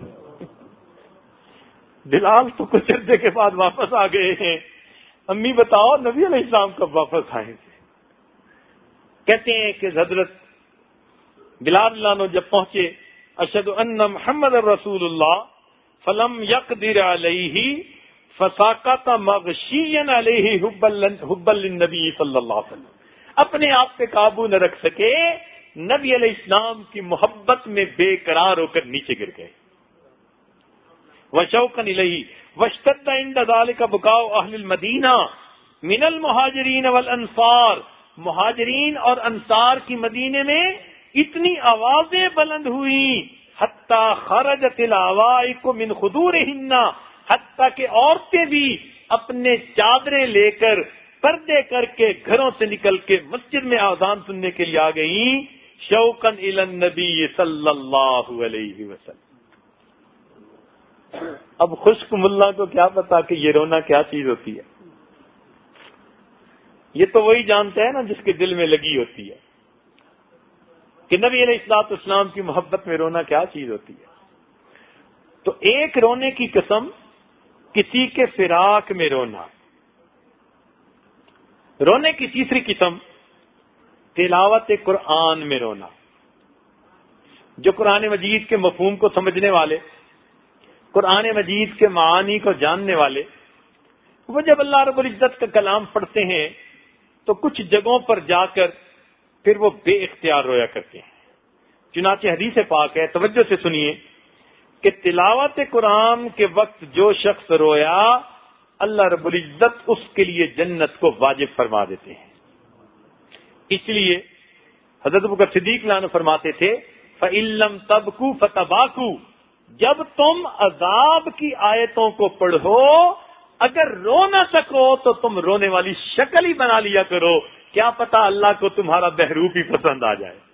بلال تو کچھ عرصے کے بعد واپس آ گئے ہیں، امی بتاؤ نبی علیہ السلام کب واپس آئیں گے؟ کہتے ہیں کہ حضرت بلال لانو جب پہنچے، اشہد ان محمد رسول اللہ فلم یقدر علیہ فساقط مغشیا علیہ حبا للنبی صلی اللہ علیہ وسلم، اپنے آپ پہ قابو نہ رکھ سکے، نبی علیہ السلام کی محبت میں بے قرار ہو کر نیچے گر گئے. وشوقا الیہ واشتد عند ذلك بکاء اہل المدینہ من المہاجرین والانصار، مہاجرین اور انصار کی مدینے میں اتنی آوازیں بلند ہوئیں، حتی خرجت العوائق من خدورہن، حتی کہ عورتیں بھی اپنے چادریں لے کر پردے کر کے گھروں سے نکل کے مسجد میں اذان سننے کے لیے آ گئیں، شوقا الی النبی صلی اللہ علیہ وسلم. اب خشک ملا کو کیا پتا کہ یہ رونا کیا چیز ہوتی ہے؟ یہ تو وہی جانتا ہے نا جس کے دل میں لگی ہوتی ہے کہ نبی علیہ الصلوۃ والسلام کی محبت میں رونا کیا چیز ہوتی ہے. تو ایک رونے کی قسم کسی کے فراق میں رونا، رونے کی تیسری قسم تلاوت قرآن میں رونا. جو قرآن مجید کے مفہوم کو سمجھنے والے، قرآن مجید کے معانی کو جاننے والے، وہ جب اللہ رب العزت کا کلام پڑھتے ہیں تو کچھ جگہوں پر جا کر پھر وہ بے اختیار رویا کرتے ہیں. چنانچہ حدیث پاک ہے، توجہ سے سنیے، کہ تلاوت قرآن کے وقت جو شخص رویا اللہ رب العزت اس کے لیے جنت کو واجب فرما دیتے ہیں. اس لیے حضرت ابوبکر صدیق عنہ فرماتے تھے، فَإِن لَّمْ تَبْكُوا فَتَبَاكُوا، جب تم عذاب کی آیتوں کو پڑھو اگر رو نہ سکو تو تم رونے والی شکل ہی بنا لیا کرو، کیا پتا اللہ کو تمہارا بہروپ ہی پسند آ جائے.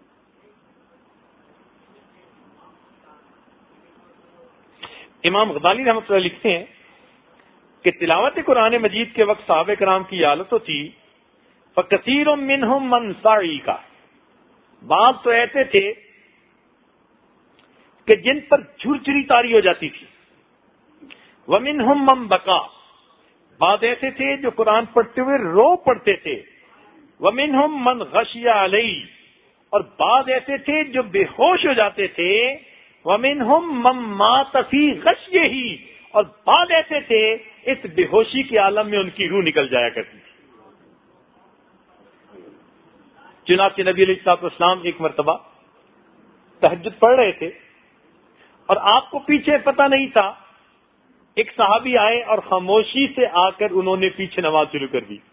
امام غزالی رحمۃ اللہ لکھتے ہیں کہ تلاوت قرآن مجید کے وقت صحابہ کرام کی حالت تو تھی، فَكَثِيرٌ مِّنْهُمْ مَنْ صَعِقَ، بعض تو ایسے تھے کہ جن پر جھرجھری طاری ہو جاتی تھی، وَمِنْهُمْ مَنْ بَكَى، بعض ایسے تھے جو قرآن پڑھتے ہوئے رو پڑتے تھے، وَمِنْهُمْ مَنْ غَشِيَ عَلَيْهِ، اور بعض ایسے تھے جو بے ہوش ہو جاتے تھے، وَمِنْهُمْ مَنْ مَاتَ فِي غَشْيِهِ، اور بعض ایسے تھے اس بے ہوشی کے عالم میں ان کی روح نکل جایا کرتی تھی. چنانچہ نبی علیہ الصلوۃ والسلام ایک مرتبہ تہجد پڑھ رہے تھے اور آپ کو پیچھے پتہ نہیں تھا، ایک صحابی آئے اور خاموشی سے آ کر انہوں نے پیچھے نماز شروع کر دی.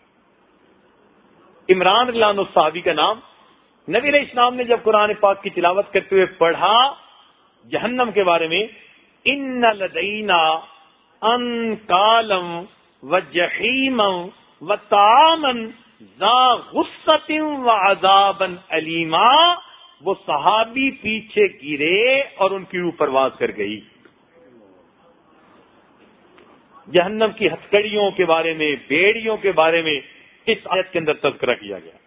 عمران رضی اللہ عنہ صحابی کا نام. نبی علیہ السلام نے جب قرآن پاک کی تلاوت کرتے ہوئے پڑھا جہنم کے بارے میں، ان لدینا انکالم وجحیما وطعاما ذا غصۃ وعذابا الیما، وہ صحابی پیچھے گرے اور ان کی روح پرواز کر گئی. جہنم کی ہتھکڑیوں کے بارے میں، بیڑیوں کے بارے میں اس آیت کے اندر تذکرہ کیا گیا.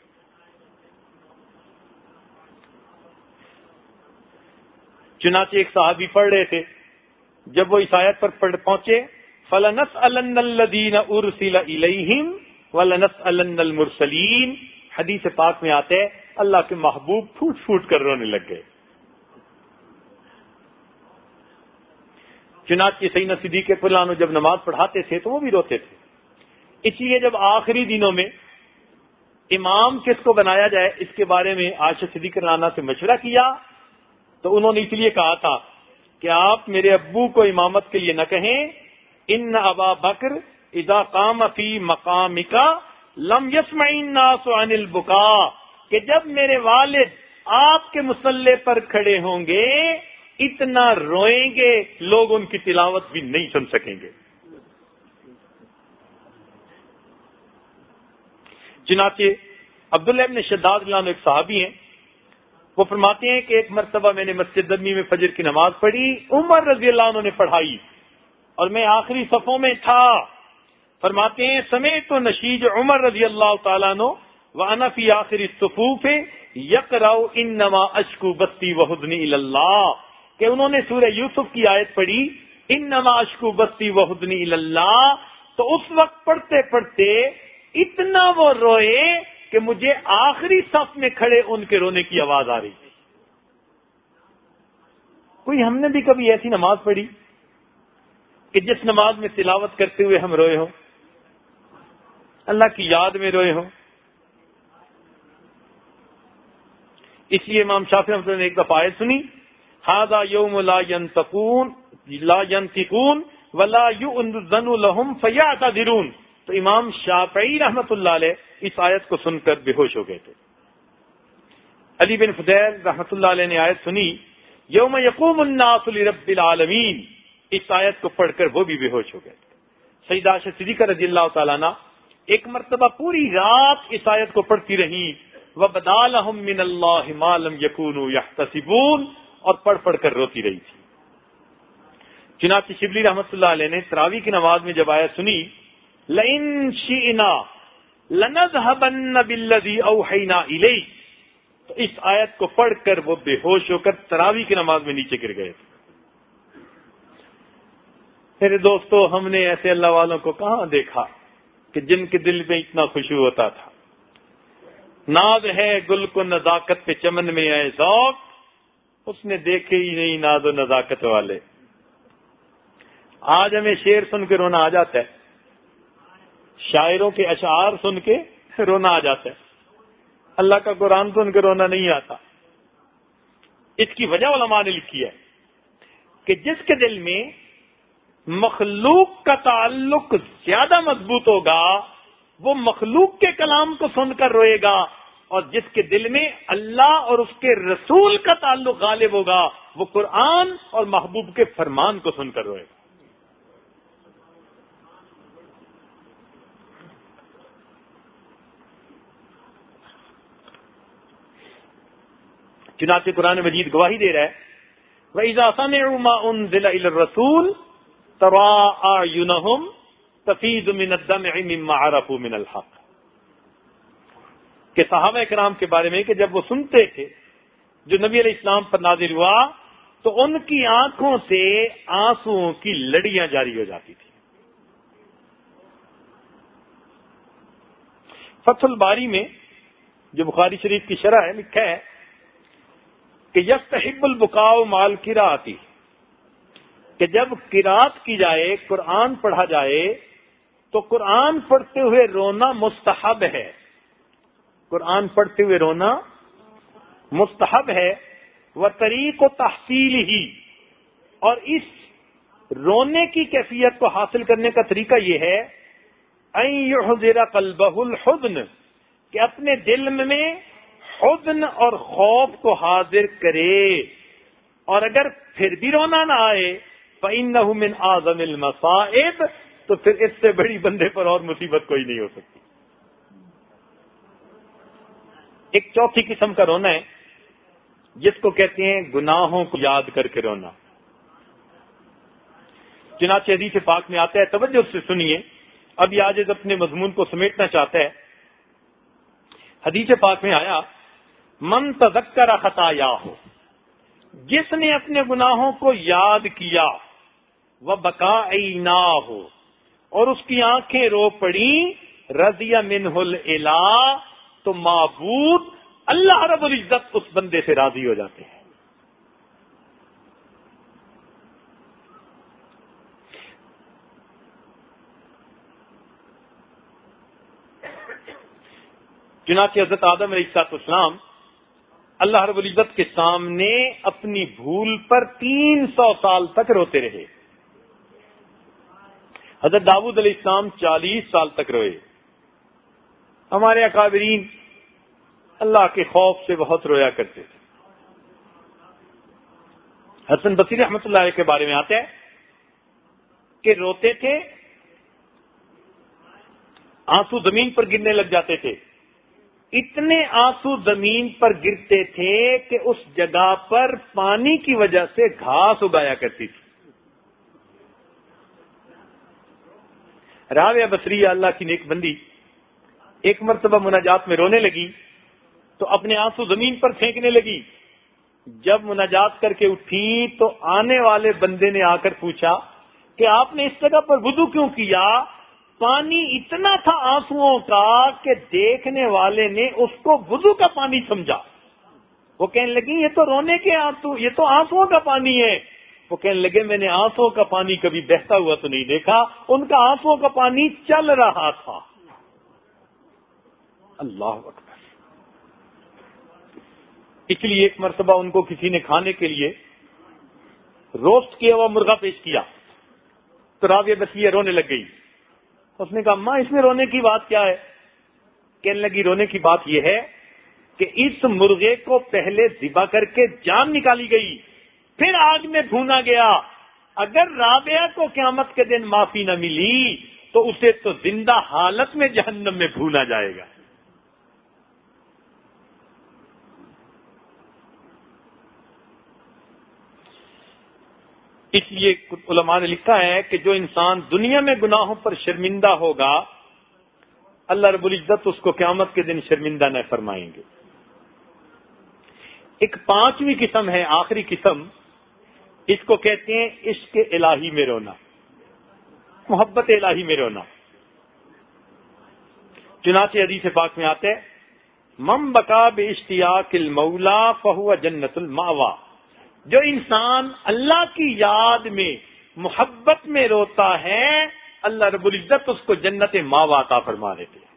چنانچہ ایک صحابی پڑھ رہے تھے، جب وہ اس آیت پر پڑھ پہنچے، فَلَنَسْأَلَنَّ الَّذِينَ أُرْسِلَ إِلَيْهِمْ وَلَنَسْأَلَنَّ الْمُرْسَلِينَ. حدیث پاک میں آتے ہیں اللہ کے محبوب پھوٹ پھوٹ کر رونے لگ گئے. چنانچہ سیدنا صدیق اکبر جب نماز پڑھاتے تھے تو وہ بھی روتے تھے. اس لیے جب آخری دنوں میں امام کس کو بنایا جائے اس کے بارے میں عائشہ صدیقہ رضی اللہ عنہا سے مشورہ کیا تو انہوں نے اس لیے کہا تھا کہ آپ میرے ابو کو امامت کے لیے نہ کہیں. ان ابا بکر اذا قام فی مقامک لم یسمع الناس عن البکاء، کہ جب میرے والد آپ کے مصلی پر کھڑے ہوں گے اتنا روئیں گے لوگ ان کی تلاوت بھی نہیں سن سکیں گے. چنانچہ عبداللہ ابن شداد رضی اللہ عنہ ایک صحابی ہیں، وہ فرماتے ہیں کہ ایک مرتبہ میں نے مسجد نبوی میں فجر کی نماز پڑھی، عمر رضی اللہ عنہ نے پڑھائی اور میں آخری صفوں میں تھا. فرماتے ہیں سمعت نشیج عمر رضی اللہ تعالیٰ عنہ وانا فی آخر الصفوف یقرأ انما اشکو بثی وحزنی الی اللہ، کہ انہوں نے سورہ یوسف کی آیت پڑھی انما اشکو بثی وحزنی الی اللہ، تو اس وقت پڑھتے پڑھتے اتنا وہ روئے کہ مجھے آخری صف میں کھڑے ان کے رونے کی آواز آ رہی تھی. کوئی ہم نے بھی کبھی ایسی نماز پڑھی کہ جس نماز میں تلاوت کرتے ہوئے ہم روئے ہوں، اللہ کی یاد میں روئے ہوں؟ اس لیے امام شافعی رحمۃ اللہ نے ایک دفعہ آیت سنی ھذا یوم لا ینطقون لا ینطقون ولا یؤذن لهم فیعتذرون، تو امام شافعی رحمۃ اللہ علیہ اس آیت کو سن کر بے ہوش ہو گئے تھے. علی بن فضیل رحمۃ اللہ علیہ نے آیت سنی یوم یقوم الناس لرب العالمین، اس آیت کو پڑھ کر وہ بھی بے ہوش ہو گئے تھے. سیدہ عائشہ صدیقہ رضی اللہ تعالیٰ عنہ ایک مرتبہ پوری رات اس آیت کو پڑھتی رہیں وَبَدَا لَهُم مِّنَ اللَّهِ مَا لَمْ يَكُونُوا يَحْتَسِبُونَ، اور پڑھ پڑھ کر روتی رہی تھی. چنانچہ شبلی رحمۃ اللہ علیہ نے تراویح کی نماز میں جب آیت سنی لَإِن شِئْنَا لَنَذْهَبَنَّ بِالَّذِي أَوْحَيْنَا إِلَيْكَ، تو اس آیت کو پڑھ کر وہ بے ہوش ہو کر تراویح کی نماز میں نیچے گر گئے تھے. میرے دوستو، ہم نے ایسے اللہ والوں کو کہاں دیکھا کہ جن کے دل میں اتنا خشوع ہوتا تھا. ناز ہے گل کو نزاکت پہ چمن میں آئے ذوق، اس نے دیکھے ہی نہیں ناز و نزاکت والے. آج ہمیں شعر سن کے رونا آ جاتا ہے، شاعروں کے اشعار سن کے رونا آ جاتا ہے، اللہ کا قرآن سن کے رونا نہیں آتا. اس کی وجہ علماء نے لکھی ہے کہ جس کے دل میں مخلوق کا تعلق زیادہ مضبوط ہوگا وہ مخلوق کے کلام کو سن کر روئے گا، اور جس کے دل میں اللہ اور اس کے رسول کا تعلق غالب ہوگا وہ قرآن اور محبوب کے فرمان کو سن کر روئے گا. چنانچہ قرآن مجید گواہی دے رہا ہے وَإِذَا سَمِعُوا مَا أُنزِلَ إِلَى الرَّسُولِ تَرَىٰ أَعْيُنَهُمْ تَفِيضُ مِنَ الدَّمْعِ مِمَّا عَرَفُوا مِنَ الْحَقِّ، کہ صحابہ کرام کے بارے میں کہ جب وہ سنتے تھے جو نبی علیہ السلام پر نازل ہوا تو ان کی آنکھوں سے آنسوؤں کی لڑیاں جاری ہو جاتی تھی. فتح الباری میں جو بخاری شریف کی شرح ہے لکھا ہے کہ یستحب البکاء مع القراءۃ، کہ جب قرات کی جائے قرآن پڑھا جائے تو قرآن پڑھتے ہوئے رونا مستحب ہے. قرآن پڑھتے ہوئے رونا مستحب ہے. وہ طریق و تحصیل ہی، اور اس رونے کی کیفیت کو حاصل کرنے کا طریقہ یہ ہے ان یحضر قلبہ الحزن، کہ اپنے دل میں حزن اور خوف کو حاضر کرے، اور اگر پھر بھی رونا نہ آئے فإنہ من اعظم المصائب، تو پھر اس سے بڑی بندے پر اور مصیبت کوئی نہیں ہو سکتی. ایک چوتھی قسم کا رونا ہے جس کو کہتے ہیں گناہوں کو یاد کر کے رونا. چنانچہ حدیث پاک میں آتا ہے، توجہ سے سنیے، اب یہ آج اپنے مضمون کو سمیٹنا چاہتا ہے. حدیث پاک میں آیا من تذکر خطایاہ، جس نے اپنے گناہوں کو یاد کیا، وہ بقا عیناہ، اور اس کی آنکھیں رو پڑیں، رضی منہ الہ، تو معبود اللہ رب العزت اس بندے سے راضی ہو جاتے ہیں۔ چنانچہ حضرت آدم علیہ السلام اللہ رب العزت کے سامنے اپنی بھول پر تین سو سال تک روتے رہے۔ حضرت داؤد علیہ السلام چالیس سال تک روئے۔ ہمارے اکابرین اللہ کے خوف سے بہت رویا کرتے تھے۔ حسن بصری رحمۃ اللہ علیہ کے بارے میں آتا ہے کہ روتے تھے، آنسو زمین پر گرنے لگ جاتے تھے، اتنے آنسو زمین پر گرتے تھے کہ اس جگہ پر پانی کی وجہ سے گھاس اگایا کرتی تھی۔ رابعہ بصریہ اللہ کی نیک بندی ایک مرتبہ مناجات میں رونے لگی تو اپنے آنسو زمین پر پھینکنے لگی۔ جب مناجات کر کے اٹھی تو آنے والے بندے نے آ کر پوچھا کہ آپ نے اس جگہ پر وضو کیوں کیا؟ پانی اتنا تھا آنسوؤں کا کہ دیکھنے والے نے اس کو وضو کا پانی سمجھا۔ وہ کہنے لگی یہ تو رونے کے آنسو، یہ تو آنسوؤں کا پانی ہے۔ وہ کہنے لگے میں نے آنسوؤں کا پانی کبھی بہتا ہوا تو نہیں دیکھا، ان کا آنسوؤں کا پانی چل رہا تھا۔ اللہ اکبر۔ اس لیے ایک مرتبہ ان کو کسی نے کھانے کے لیے روسٹ کیا ہوا مرغا پیش کیا تو رابعہ بصریہ رونے لگ گئی۔ اس نے کہا ماں اس میں رونے کی بات کیا ہے؟ کہنے لگی رونے کی بات یہ ہے کہ اس مرغے کو پہلے ذبح کر کے جان نکالی گئی، پھر آگ میں بھونا گیا۔ اگر رابعہ کو قیامت کے دن معافی نہ ملی تو اسے تو زندہ حالت میں جہنم میں بھونا جائے گا۔ اس لیے علماء نے لکھا ہے کہ جو انسان دنیا میں گناہوں پر شرمندہ ہوگا اللہ رب العزت اس کو قیامت کے دن شرمندہ نہ فرمائیں گے۔ ایک پانچویں قسم ہے، آخری قسم، اس کو کہتے ہیں عشق الہی میں رونا، محبت الہی میں رونا۔ چنانچہ حدیث پاک میں آتے من بکا باشتیاق المولا فہو جنت المأوی، جو انسان اللہ کی یاد میں محبت میں روتا ہے اللہ رب العزت اس کو جنت ماوا عطا فرما دیتے ہیں۔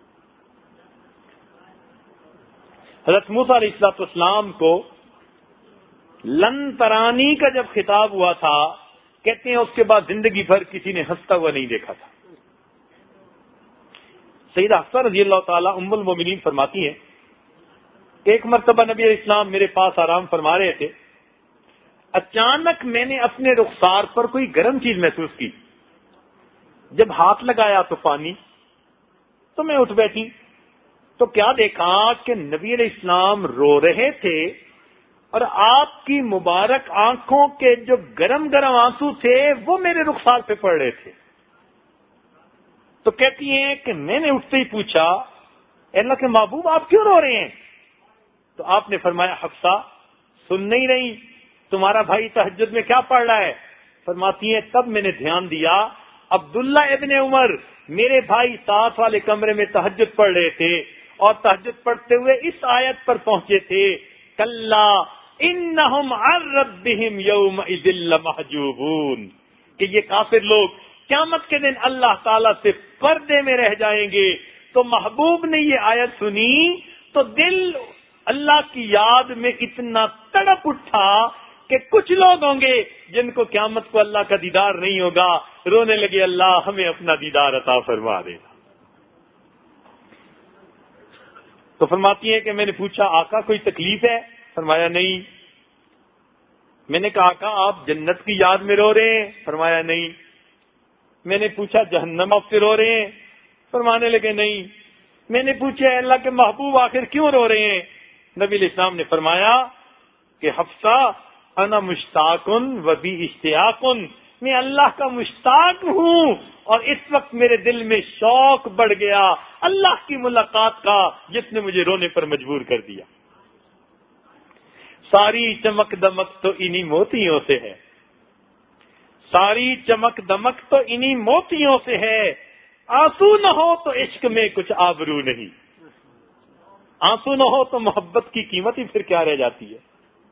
حضرت موسیٰ علیہ الصلوۃ والسلام کو لن ترانی کا جب خطاب ہوا تھا، کہتے ہیں اس کے بعد زندگی بھر کسی نے ہنستا ہوا نہیں دیکھا تھا۔ سیدہ حفصہ رضی اللہ تعالی ام المومنین فرماتی ہیں ایک مرتبہ نبی علیہ السلام میرے پاس آرام فرما رہے تھے، اچانک میں نے اپنے رخسار پر کوئی گرم چیز محسوس کی، جب ہاتھ لگایا تو پانی، تو میں اٹھ بیٹھی تو کیا دیکھا کہ نبی علیہ السلام رو رہے تھے اور آپ کی مبارک آنکھوں کے جو گرم گرم آنسو تھے وہ میرے رخسار پہ پڑ رہے تھے۔ تو کہتی ہیں کہ میں نے اٹھتے ہی پوچھا اے اللہ کے محبوب آپ کیوں رو رہے ہیں؟ تو آپ نے فرمایا حفصہ سن نہیں رہی تمہارا بھائی تہجد میں کیا پڑھ رہا ہے؟ فرماتی ہیں تب میں نے دھیان دیا عبداللہ ابن عمر میرے بھائی ساتھ والے کمرے میں تہجد پڑھ رہے تھے اور تہجد پڑھتے ہوئے اس آیت پر پہنچے تھے کلا انہم عن ربہم یومئذ لمحجوبون، کہ یہ کافر لوگ قیامت کے دن اللہ تعالیٰ سے پردے میں رہ جائیں گے۔ تو محبوب نے یہ آیت سنی تو دل اللہ کی یاد میں اتنا تڑپ اٹھا کہ کچھ لوگ ہوں گے جن کو قیامت کو اللہ کا دیدار نہیں ہوگا، رونے لگے اللہ ہمیں اپنا دیدار عطا فرما دے گا۔ تو فرماتی ہیں کہ میں نے پوچھا آقا کوئی تکلیف ہے؟ فرمایا نہیں۔ میں نے کہا آقا آپ جنت کی یاد میں رو رہے ہیں؟ فرمایا نہیں۔ میں نے پوچھا جہنم آپ سے رو رہے ہیں؟ فرمانے لگے نہیں۔ میں نے پوچھا اللہ کے محبوب آخر کیوں رو رہے ہیں؟ نبی علیہ السلام نے فرمایا کہ حفصہ انا مشتاقن و بی اشتیاقن، میں اللہ کا مشتاق ہوں اور اس وقت میرے دل میں شوق بڑھ گیا اللہ کی ملاقات کا جس نے مجھے رونے پر مجبور کر دیا۔ ساری چمک دمک تو انہی موتیوں سے ہے، ساری چمک دمک تو انہی موتیوں سے ہے، آنسو نہ ہو تو عشق میں کچھ آبرو نہیں، آنسو نہ ہو تو محبت کی قیمت ہی پھر کیا رہ جاتی ہے۔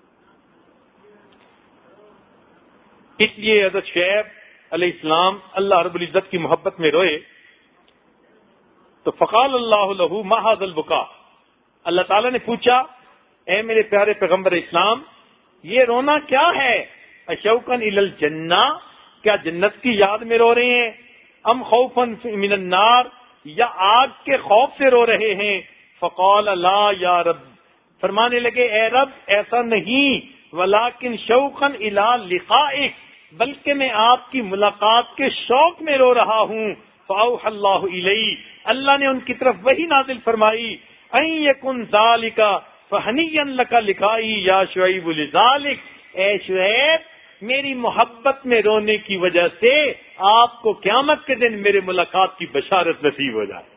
اس لیے حضرت شعیب علیہ السلام اللہ رب العزت کی محبت میں روئے تو فقال اللہ لہ ما ھذا البکا، اللہ تعالیٰ نے پوچھا اے میرے پیارے پیغمبر اسلام یہ رونا کیا ہے؟ اشوقا الی الجنہ، کیا جنت کی یاد میں رو رہے ہیں؟ ام خوفا من النار، یا آگ کے خوف سے رو رہے ہیں؟ فقال لا یا رب، فرمانے لگے اے رب ایسا نہیں، ولکن شوقا الی لقائک، بلکہ میں آپ کی ملاقات کے شوق میں رو رہا ہوں۔ فاوحى اللہ الی، اللہ نے ان کی طرف وحی نازل فرمائی، ان یکن ذالک فہنیا لک لقائی یا شعیب لذالک، اے شعیب میری محبت میں رونے کی وجہ سے آپ کو قیامت کے دن میرے ملاقات کی بشارت نصیب ہو جائے۔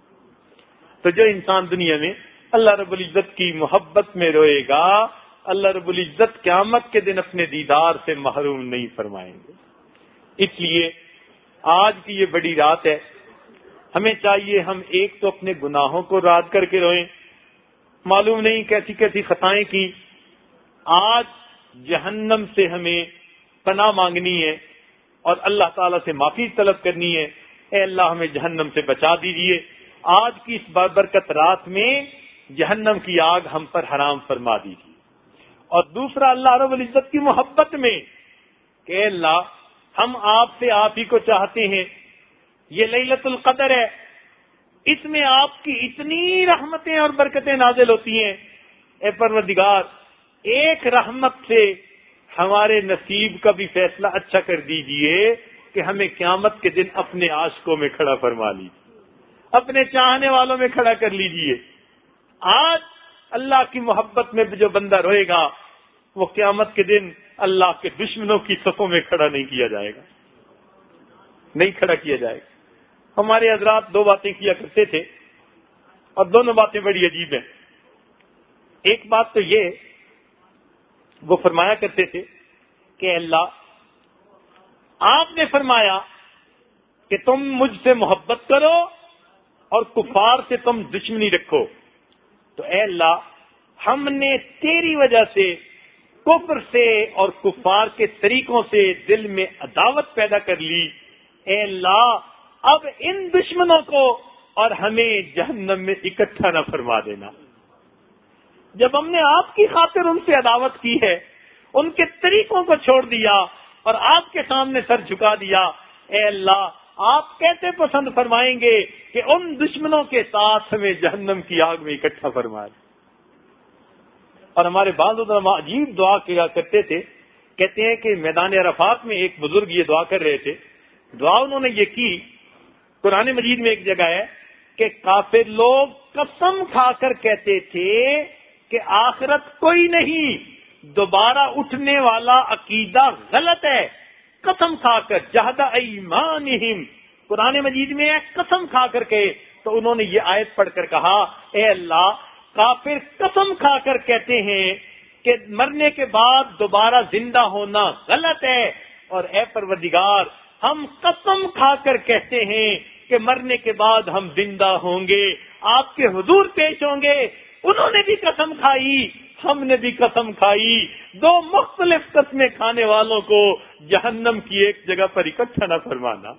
تو جو انسان دنیا میں اللہ رب العزت کی محبت میں روئے گا، اللہ رب العزت قیامت کے دن اپنے دیدار سے محروم نہیں فرمائیں گے۔ اس لیے آج کی یہ بڑی رات ہے، ہمیں چاہیے ہم ایک تو اپنے گناہوں کو یاد کر کے روئیں، معلوم نہیں کیسی کیسی خطائیں کی، آج جہنم سے ہمیں پناہ مانگنی ہے اور اللہ تعالیٰ سے معافی طلب کرنی ہے، اے اللہ ہمیں جہنم سے بچا دیجیے، آج کی اس بابرکت رات میں جہنم کی آگ ہم پر حرام فرما دیجیے۔ اور دوسرا اللہ رب العزت کی محبت میں کہ اے اللہ ہم آپ سے آپ ہی کو چاہتے ہیں، یہ لیلۃ القدر ہے، اس میں آپ کی اتنی رحمتیں اور برکتیں نازل ہوتی ہیں، اے پروردگار ایک رحمت سے ہمارے نصیب کا بھی فیصلہ اچھا کر دیجئے کہ ہمیں قیامت کے دن اپنے عاشقوں میں کھڑا فرما لیجیے، اپنے چاہنے والوں میں کھڑا کر لیجئے۔ آج اللہ کی محبت میں جو بندہ روئے گا وہ قیامت کے دن اللہ کے دشمنوں کی صفوں میں کھڑا نہیں کیا جائے گا، نہیں کھڑا کیا جائے گا۔ ہمارے حضرات دو باتیں کیا کرتے تھے اور دونوں باتیں بڑی عجیب ہیں۔ ایک بات تو یہ وہ فرمایا کرتے تھے کہ اللہ آپ نے فرمایا کہ تم مجھ سے محبت کرو اور کفار سے تم دشمنی رکھو، تو اے اللہ ہم نے تیری وجہ سے کفر سے اور کفار کے طریقوں سے دل میں عداوت پیدا کر لی، اے اللہ اب ان دشمنوں کو اور ہمیں جہنم میں اکٹھا نہ فرما دینا۔ جب ہم نے آپ کی خاطر ان سے عداوت کی ہے، ان کے طریقوں کو چھوڑ دیا اور آپ کے سامنے سر جھکا دیا، اے اللہ آپ کیسے پسند فرمائیں گے کہ ان دشمنوں کے ساتھ ہمیں جہنم کی آگ میں اکٹھا فرمائے۔ اور ہمارے بعض علماء عجیب دعا کیا کرتے تھے، کہتے ہیں کہ میدان عرفات میں ایک بزرگ یہ دعا کر رہے تھے، دعا انہوں نے یہ کی، قرآن مجید میں ایک جگہ ہے کہ کافر لوگ قسم کھا کر کہتے تھے کہ آخرت کوئی نہیں، دوبارہ اٹھنے والا عقیدہ غلط ہے، قسم کھا کر جہد ایمانہم، قرآن مجید میں قسم کھا کر کے، تو انہوں نے یہ آیت پڑھ کر کہا اے اللہ کافر قسم کھا کر کہتے ہیں کہ مرنے کے بعد دوبارہ زندہ ہونا غلط ہے، اور اے پروردگار ہم قسم کھا کر کہتے ہیں کہ مرنے کے بعد ہم زندہ ہوں گے، آپ کے حضور پیش ہوں گے۔ انہوں نے بھی قسم کھائی، ہم نے بھی قسم کھائی، دو مختلف قسمیں کھانے والوں کو جہنم کی ایک جگہ پر اکٹھا نہ فرمانا۔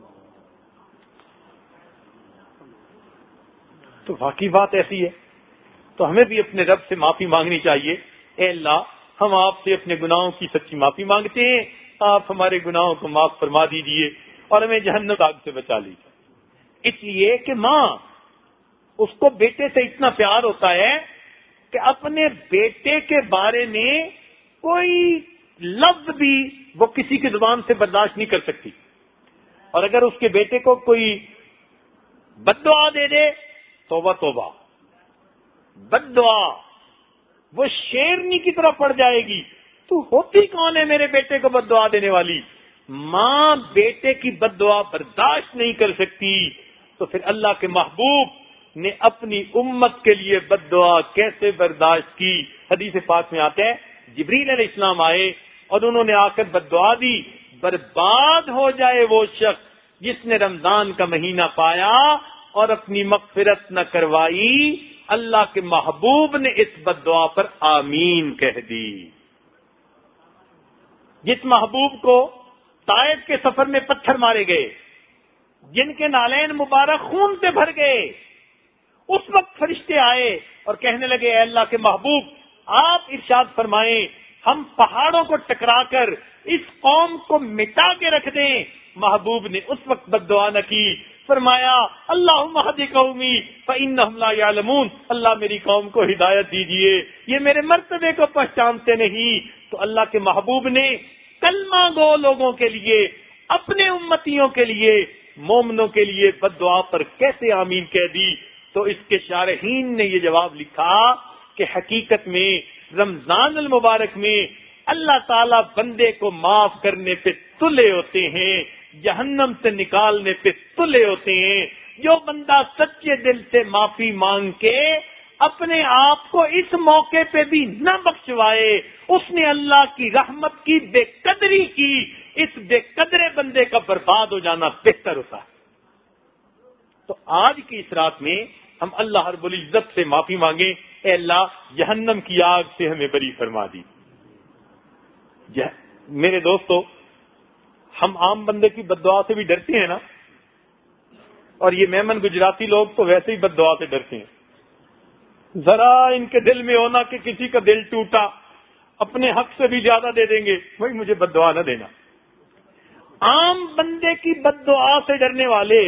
تو واقعی بات ایسی ہے، تو ہمیں بھی اپنے رب سے معافی مانگنی چاہیے، اے اللہ ہم آپ سے اپنے گناہوں کی سچی معافی مانگتے ہیں، آپ ہمارے گناہوں کو معاف فرما دیجئے اور ہمیں جہنم آگ سے بچا لیجیے۔ اس لیے کہ ماں اس کو بیٹے سے اتنا پیار ہوتا ہے کہ اپنے بیٹے کے بارے میں کوئی لفظ بھی وہ کسی کی زبان سے برداشت نہیں کر سکتی، اور اگر اس کے بیٹے کو کوئی بد دعا دے دے، توبہ توبہ، بد دعا وہ شیرنی کی طرح پڑ جائے گی، تو ہوتی کون ہے میرے بیٹے کو بد دعا دینے والی؟ ماں بیٹے کی بد دعا برداشت نہیں کر سکتی، تو پھر اللہ کے محبوب نے اپنی امت کے لیے بد دعا کیسے برداشت کی؟ حدیث پاک میں آتا ہے جبریل علیہ السلام آئے اور انہوں نے آ کر بد دعا دی، برباد ہو جائے وہ شخص جس نے رمضان کا مہینہ پایا اور اپنی مغفرت نہ کروائی. اللہ کے محبوب نے اس بد دعا پر آمین کہہ دی. جس محبوب کو طائف کے سفر میں پتھر مارے گئے، جن کے نالین مبارک خون سے بھر گئے، اس وقت فرشتے آئے اور کہنے لگے اے اللہ کے محبوب آپ ارشاد فرمائیں ہم پہاڑوں کو ٹکرا کر اس قوم کو مٹا کے رکھ دیں. محبوب نے اس وقت بد دعا نہ کی، فرمایا اللہم اہد قومی فانہم لا یعلمون، اللہ میری قوم کو ہدایت دیجئے، یہ میرے مرتبے کو پہچانتے نہیں. تو اللہ کے محبوب نے کلمہ گو لوگوں کے لیے، اپنے امتیوں کے لیے، مومنوں کے لیے بد دعا پر کیسے آمین کہہ دی؟ تو اس کے شارحین نے یہ جواب لکھا کہ حقیقت میں رمضان المبارک میں اللہ تعالیٰ بندے کو معاف کرنے پہ تلے ہوتے ہیں، جہنم سے نکالنے پہ تلے ہوتے ہیں. جو بندہ سچے دل سے معافی مانگ کے اپنے آپ کو اس موقع پہ بھی نہ بخشوائے، اس نے اللہ کی رحمت کی بے قدری کی. اس بے قدرے بندے کا برباد ہو جانا بہتر ہوتا ہے. تو آج کی اس رات میں ہم اللہ رب العزت سے معافی مانگیں، اے اللہ جہنم کی آگ سے ہمیں بری فرما دی. میرے دوستو، ہم عام بندے کی بد دعا سے بھی ڈرتے ہیں نا، اور یہ میمن گجراتی لوگ تو ویسے ہی بد دعا سے ڈرتے ہیں. ذرا ان کے دل میں ہونا کہ کسی کا دل ٹوٹا اپنے حق سے بھی زیادہ دے دیں گے، بھائی مجھے بد دعا نہ دینا. عام بندے کی بد دعا سے ڈرنے والے،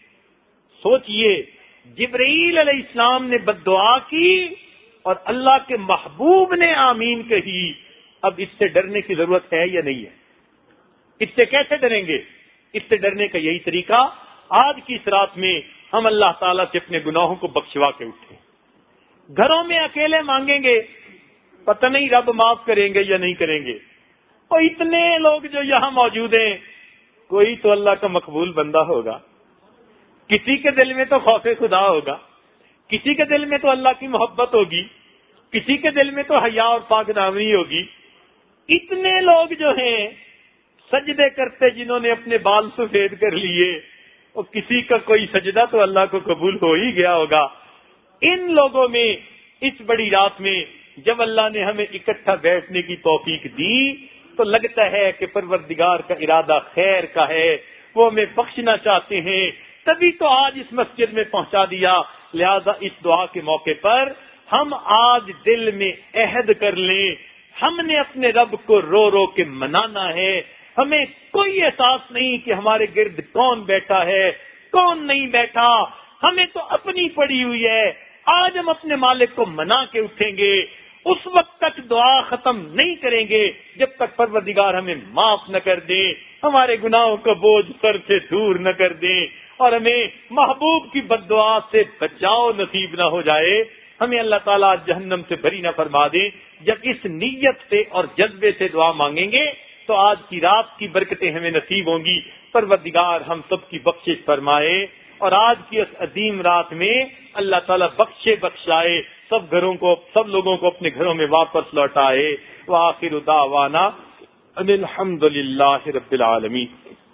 سوچئے جبرائیل علیہ السلام نے بد دعا کی اور اللہ کے محبوب نے آمین کہی. اب اس سے ڈرنے کی ضرورت ہے یا نہیں ہے؟ اس سے کیسے ڈریں گے؟ اس سے ڈرنے کا یہی طریقہ، آج کی اس رات میں ہم اللہ تعالیٰ سے اپنے گناہوں کو بخشوا کے اٹھیں. گھروں میں اکیلے مانگیں گے، پتہ نہیں رب معاف کریں گے یا نہیں کریں گے. اور اتنے لوگ جو یہاں موجود ہیں، کوئی تو اللہ کا مقبول بندہ ہوگا، کسی کے دل میں تو خوف خدا ہوگا، کسی کے دل میں تو اللہ کی محبت ہوگی، کسی کے دل میں تو حیا اور پاک دامنی ہوگی. اتنے لوگ جو ہیں سجدے کرتے، جنہوں نے اپنے بال سفید کر لیے، اور کسی کا کوئی سجدہ تو اللہ کو قبول ہو ہی گیا ہوگا. ان لوگوں میں اس بڑی رات میں جب اللہ نے ہمیں اکٹھا بیٹھنے کی توفیق دی تو لگتا ہے کہ پروردگار کا ارادہ خیر کا ہے، وہ ہمیں بخشنا چاہتے ہیں، تبھی تو آج اس مسجد میں پہنچا دیا. لہذا اس دعا کے موقع پر ہم آج دل میں عہد کر لیں، ہم نے اپنے رب کو رو رو کے منانا ہے. ہمیں کوئی احساس نہیں کہ ہمارے گرد کون بیٹھا ہے کون نہیں بیٹھا، ہمیں تو اپنی پڑی ہوئی ہے. آج ہم اپنے مالک کو منا کے اٹھیں گے، اس وقت تک دعا ختم نہیں کریں گے جب تک پروردگار ہمیں معاف نہ کر دے، ہمارے گناہوں کا بوجھ سر سے دور نہ کر دے، اور ہمیں محبوب کی بد دعا سے بچاؤ نصیب نہ ہو جائے. ہمیں اللہ تعالیٰ جہنم سے بری نہ فرما دے. جب اس نیت سے اور جذبے سے دعا مانگیں گے تو آج کی رات کی برکتیں ہمیں نصیب ہوں گی. پروردگار ہم سب کی بخشش فرمائے، اور آج کی اس عظیم رات میں اللہ تعالیٰ بخشے بخشائے، سب گھروں کو سب لوگوں کو اپنے گھروں میں واپس لوٹائے. وآخر دعوانا ان الحمد للہ رب العالمین.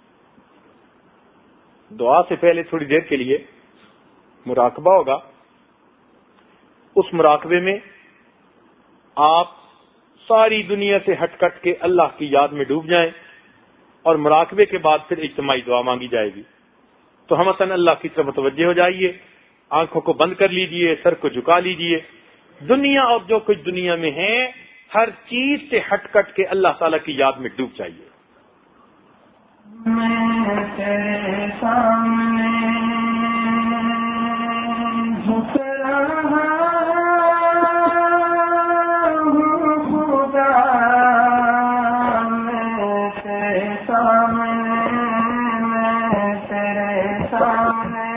دعا سے پہلے تھوڑی دیر کے لیے مراقبہ ہوگا. اس مراقبے میں آپ ساری دنیا سے ہٹ کٹ کے اللہ کی یاد میں ڈوب جائیں، اور مراقبے کے بعد پھر اجتماعی دعا مانگی جائے گی. تو ہم اصلا اللہ کی طرف متوجہ ہو جائیے، آنکھوں کو بند کر لیجئے، سر کو جھکا لیجئے. دنیا اور جو کچھ دنیا میں ہے ہر چیز سے ہٹ کٹ کے اللہ تعالیٰ کی یاد میں ڈوب جائیے. میں تیرے سامنے جھک رہا ہوں خدا، میں تیرے سامنے میں تیرے سامنے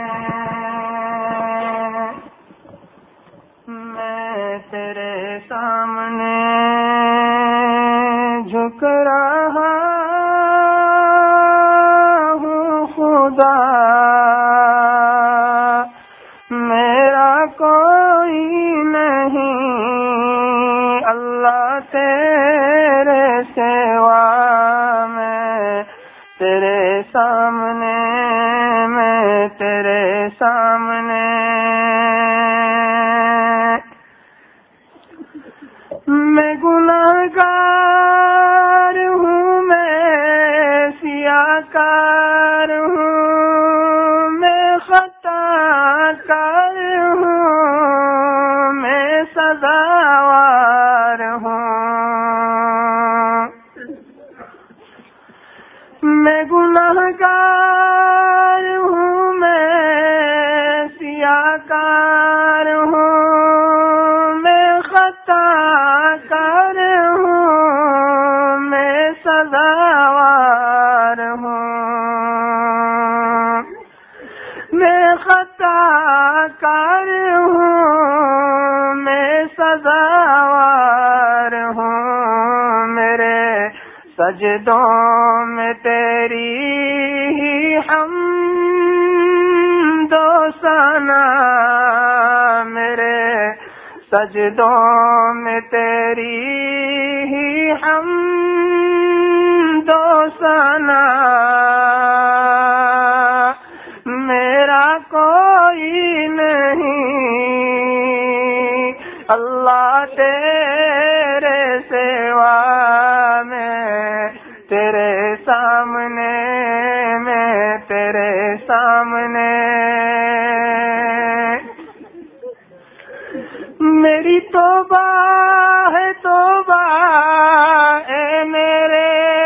میں تیرے سامنے جھک رہا خدا، میرا کوئی نہیں اللہ تیرے سوا، میں سامنے میں تیرے سامنے میں گناہگار ہوں میں سیاہ کار ہوں میں خطا کار ہوں میں سزاوار ہوں میں گناہگار ہوں میں سیاہ کار ہوں میں خطا کار ہوں میں سزاوار ہوں میں خطا کار ہوں میں سزاوار ہوں میرے سجدوں میں تیری ہی حمد و ثنا میرے سجدوں میں تیری ہی حمد و ثنا میرا کوئی نہیں اللہ تیرے سوا میں تیرے سامنے میں تیرے سامنے میری توبہ ہے توبہ اے میرے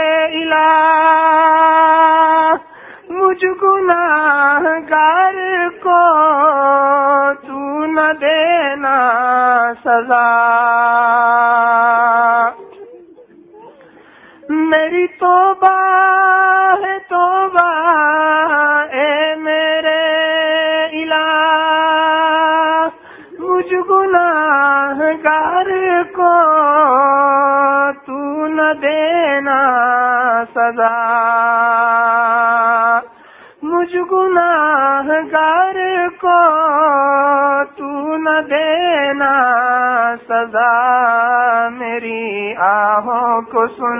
الہ مجھ گناہگار کو تو نہ دینا سزا میری توبہ ہے توبہ اے میرے الہ مجھ گناہگار کو تو نہ دینا سزا مجھ گناہگار کو تو نہ دینا سزا میری آہوں کو سن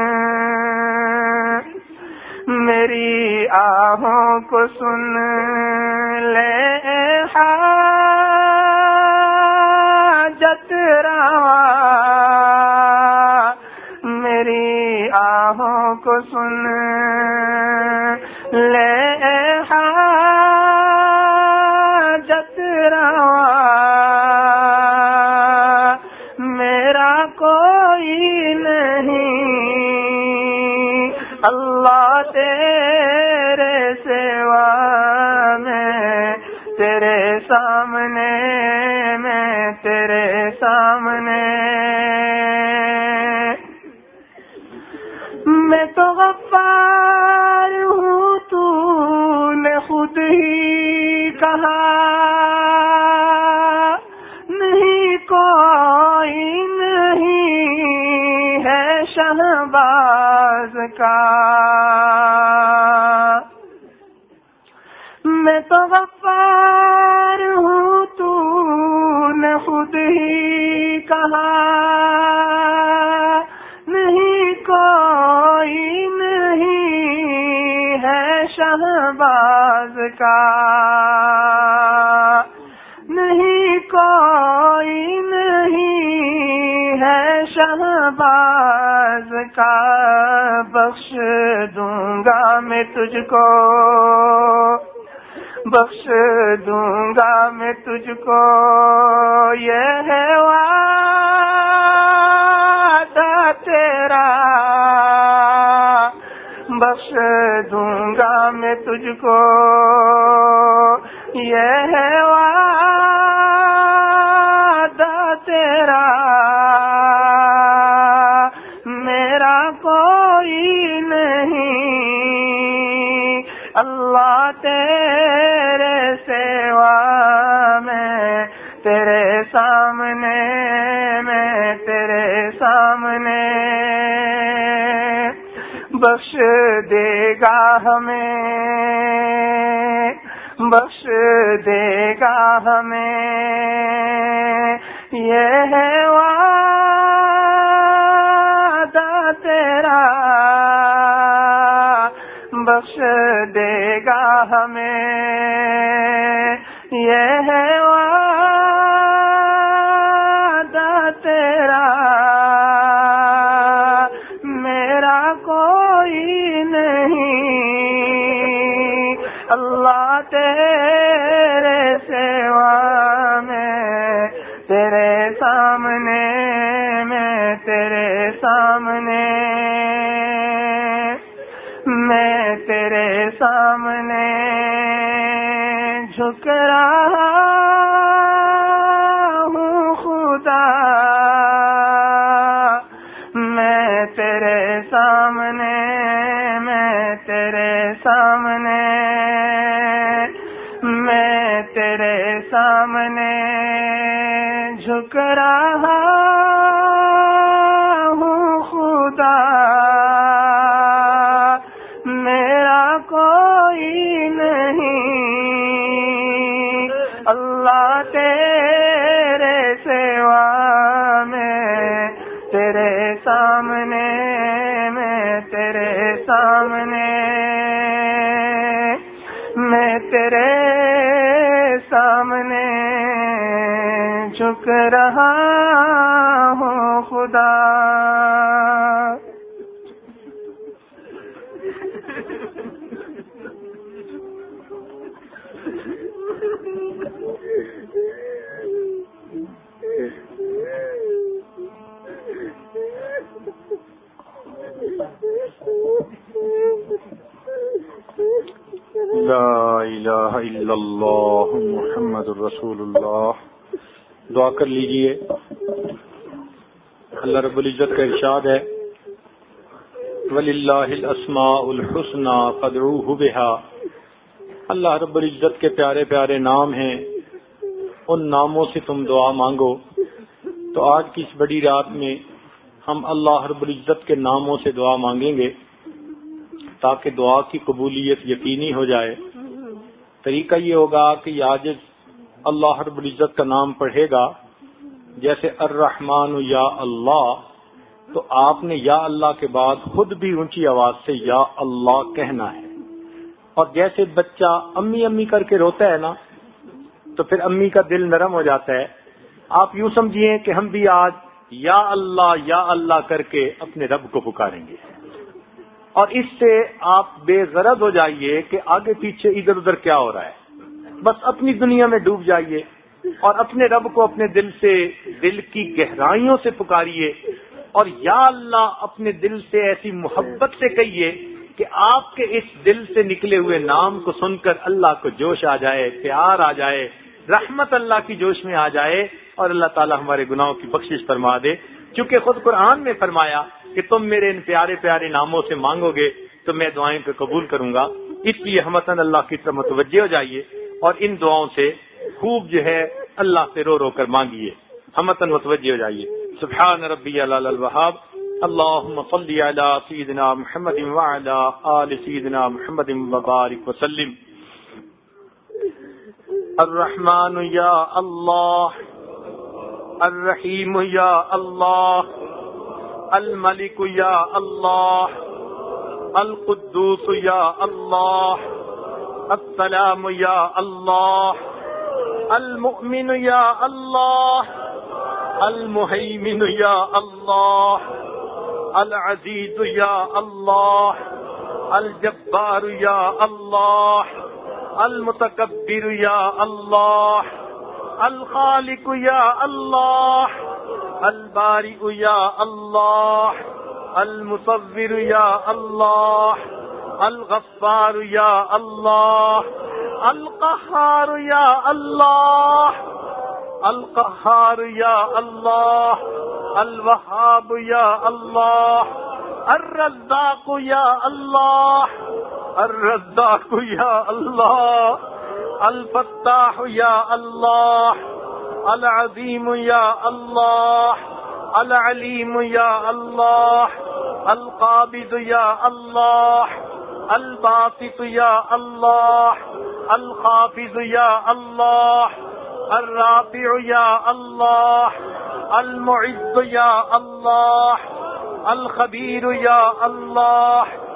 میری آہوں کو سن لے حاجت روا میری آہوں کو سن لے حاجت روا میرا کوئی نہیں اللہ تیرے سوا میں تیرے سامنے میں تیرے سامنے میں تو غفار ہوں تو نے خود ہی کہا نہیں کوئی نہیں ہے شہباز کا میں تو غفار ہوں تو نے خود ہی کہا نہیں کوئی نہیں ہے شہباز کا نہیں کوئی نہیں ہے شہباز کا بخش دوں گا میں تجھ کو بخش دوں گا میں تجھ کو یہ ہے وعدہ تیرا بخش دوں گا میں تجھ کو یہ ہے وعدہ تیرا میرا کوئی نہیں اللہ تیرے سوا میں تیرے سامنے میں تیرے سامنے بخش دے گا ہمیں بخش دے گا ہمیں یہ ہے وعدہ تیرا بخش دے گا ہمیں، یہ ہے وعدہ تیرا، میرا کوئی نہیں، اللہ تیرے سوا میں تیرے سامنے، میں تیرے سامنے، میں تیرے سامنے جھک رہا ہوں خدا، میں تیرے سامنے، میں تیرے سامنے، میں تیرے سامنے جھک رہا ہوں خدا، میرا کوئی نہیں، اللہ تیرے سوا میں تیرے سامنے، میں تیرے سامنے، میں تیرے سامنے جھک رہا ہوں خدا۔ لا الہ الا اللہ محمد الرسول اللہ۔ دعا کر لیجئے۔ اللہ رب العزت کا ارشاد ہے وَلِلَّهِ الْأَسْمَاءُ الْحُسْنَى فَادْعُوهُ بِهَا۔ اللہ رب العزت کے پیارے پیارے نام ہیں، ان ناموں سے تم دعا مانگو۔ تو آج کی اس بڑی رات میں ہم اللہ رب العزت کے ناموں سے دعا مانگیں گے تاکہ دعا کی قبولیت یقینی ہو جائے۔ طریقہ یہ ہوگا کہ عاجز اللہ رب العزت کا نام پڑھے گا، جیسے الرحمن یا اللہ، تو آپ نے یا اللہ کے بعد خود بھی اونچی آواز سے یا اللہ کہنا ہے۔ اور جیسے بچہ امی امی کر کے روتا ہے نا، تو پھر امی کا دل نرم ہو جاتا ہے۔ آپ یوں سمجھیے کہ ہم بھی آج یا اللہ یا اللہ کر کے اپنے رب کو پکاریں گے، اور اس سے آپ بے غرض ہو جائیے کہ آگے پیچھے ادھر ادھر کیا ہو رہا ہے، بس اپنی دنیا میں ڈوب جائیے اور اپنے رب کو اپنے دل سے، دل کی گہرائیوں سے پکاریے، اور یا اللہ اپنے دل سے ایسی محبت سے کہیے کہ آپ کے اس دل سے نکلے ہوئے نام کو سن کر اللہ کو جوش آ جائے، پیار آ جائے، رحمت اللہ کی جوش میں آ جائے، اور اللہ تعالی ہمارے گناہوں کی بخشش فرما دے۔ چونکہ خود قرآن میں فرمایا کہ تم میرے ان پیارے پیارے ناموں سے مانگو گے تو میں دعائیں پہ قبول کروں گا، اس لیے ہمتاً اللہ کی طرف متوجہ ہو جائیے اور ان دعاؤں سے خوب جو ہے اللہ سے رو رو کر مانگیے، ہمتاً متوجہ ہو جائیے۔ سبحان ربی العلی الوہاب، اللہم صلی علی سیدنا محمد وعلی آل سیدنا محمد وبارک وسلم۔ الرحمن یا اللہ، الرحیم یا اللہ، الملک یا اللہ، القدوس یا اللہ، السلام یا اللہ، المؤمن یا اللہ، المہیمن یا اللہ، العزیز یا اللہ، الجبار یا اللہ، المتکبر یا اللہ، الخالق یا اللہ، البارئ یا اللہ، المصور یا اللہ، الغفار یا اللہ، القہار یا اللہ، القہار یا اللہ، الوہاب یا اللہ، الرزاق یا اللہ، الرزاق یا اللہ، الفتاح یا اللہ، العظیم یا اللہ، العلیم یا اللہ، القابض یا اللہ، الباسط یا اللہ، الخافض یا اللہ، الرافع یا اللہ، المعز یا اللہ، الخبیر یا اللہ،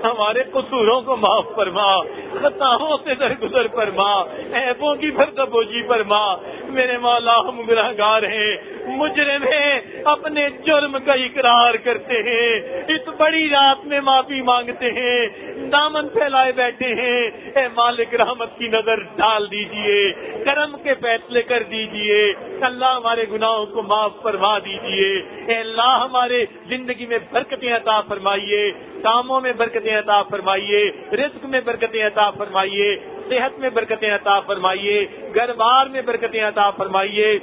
ہمارے قصوروں کو معاف فرما، خطاؤں سے درگزر فرما، عیبوں کی پردپوشی فرما۔ میرے مولا ہم گنہگار ہیں، مجرم ہیں، اپنے جرم کا اقرار کرتے ہیں، اس بڑی رات میں معافی مانگتے ہیں، دامن پھیلائے بیٹھے ہیں۔ اے مالک رحمت کی نظر ڈال دیجئے، کرم کے فیصلے کر دیجئے۔ اللہ ہمارے گناہوں کو معاف فرما دیجئے۔ اے اللہ ہمارے زندگی میں برکتیں عطا فرمائیے، کاموں میں برکتیں عطا فرمائیے، رزق میں برکتیں عطا فرمائیے، صحت میں برکتیں عطا فرمائیے، گھر بار میں برکتیں عطا فرمائیے،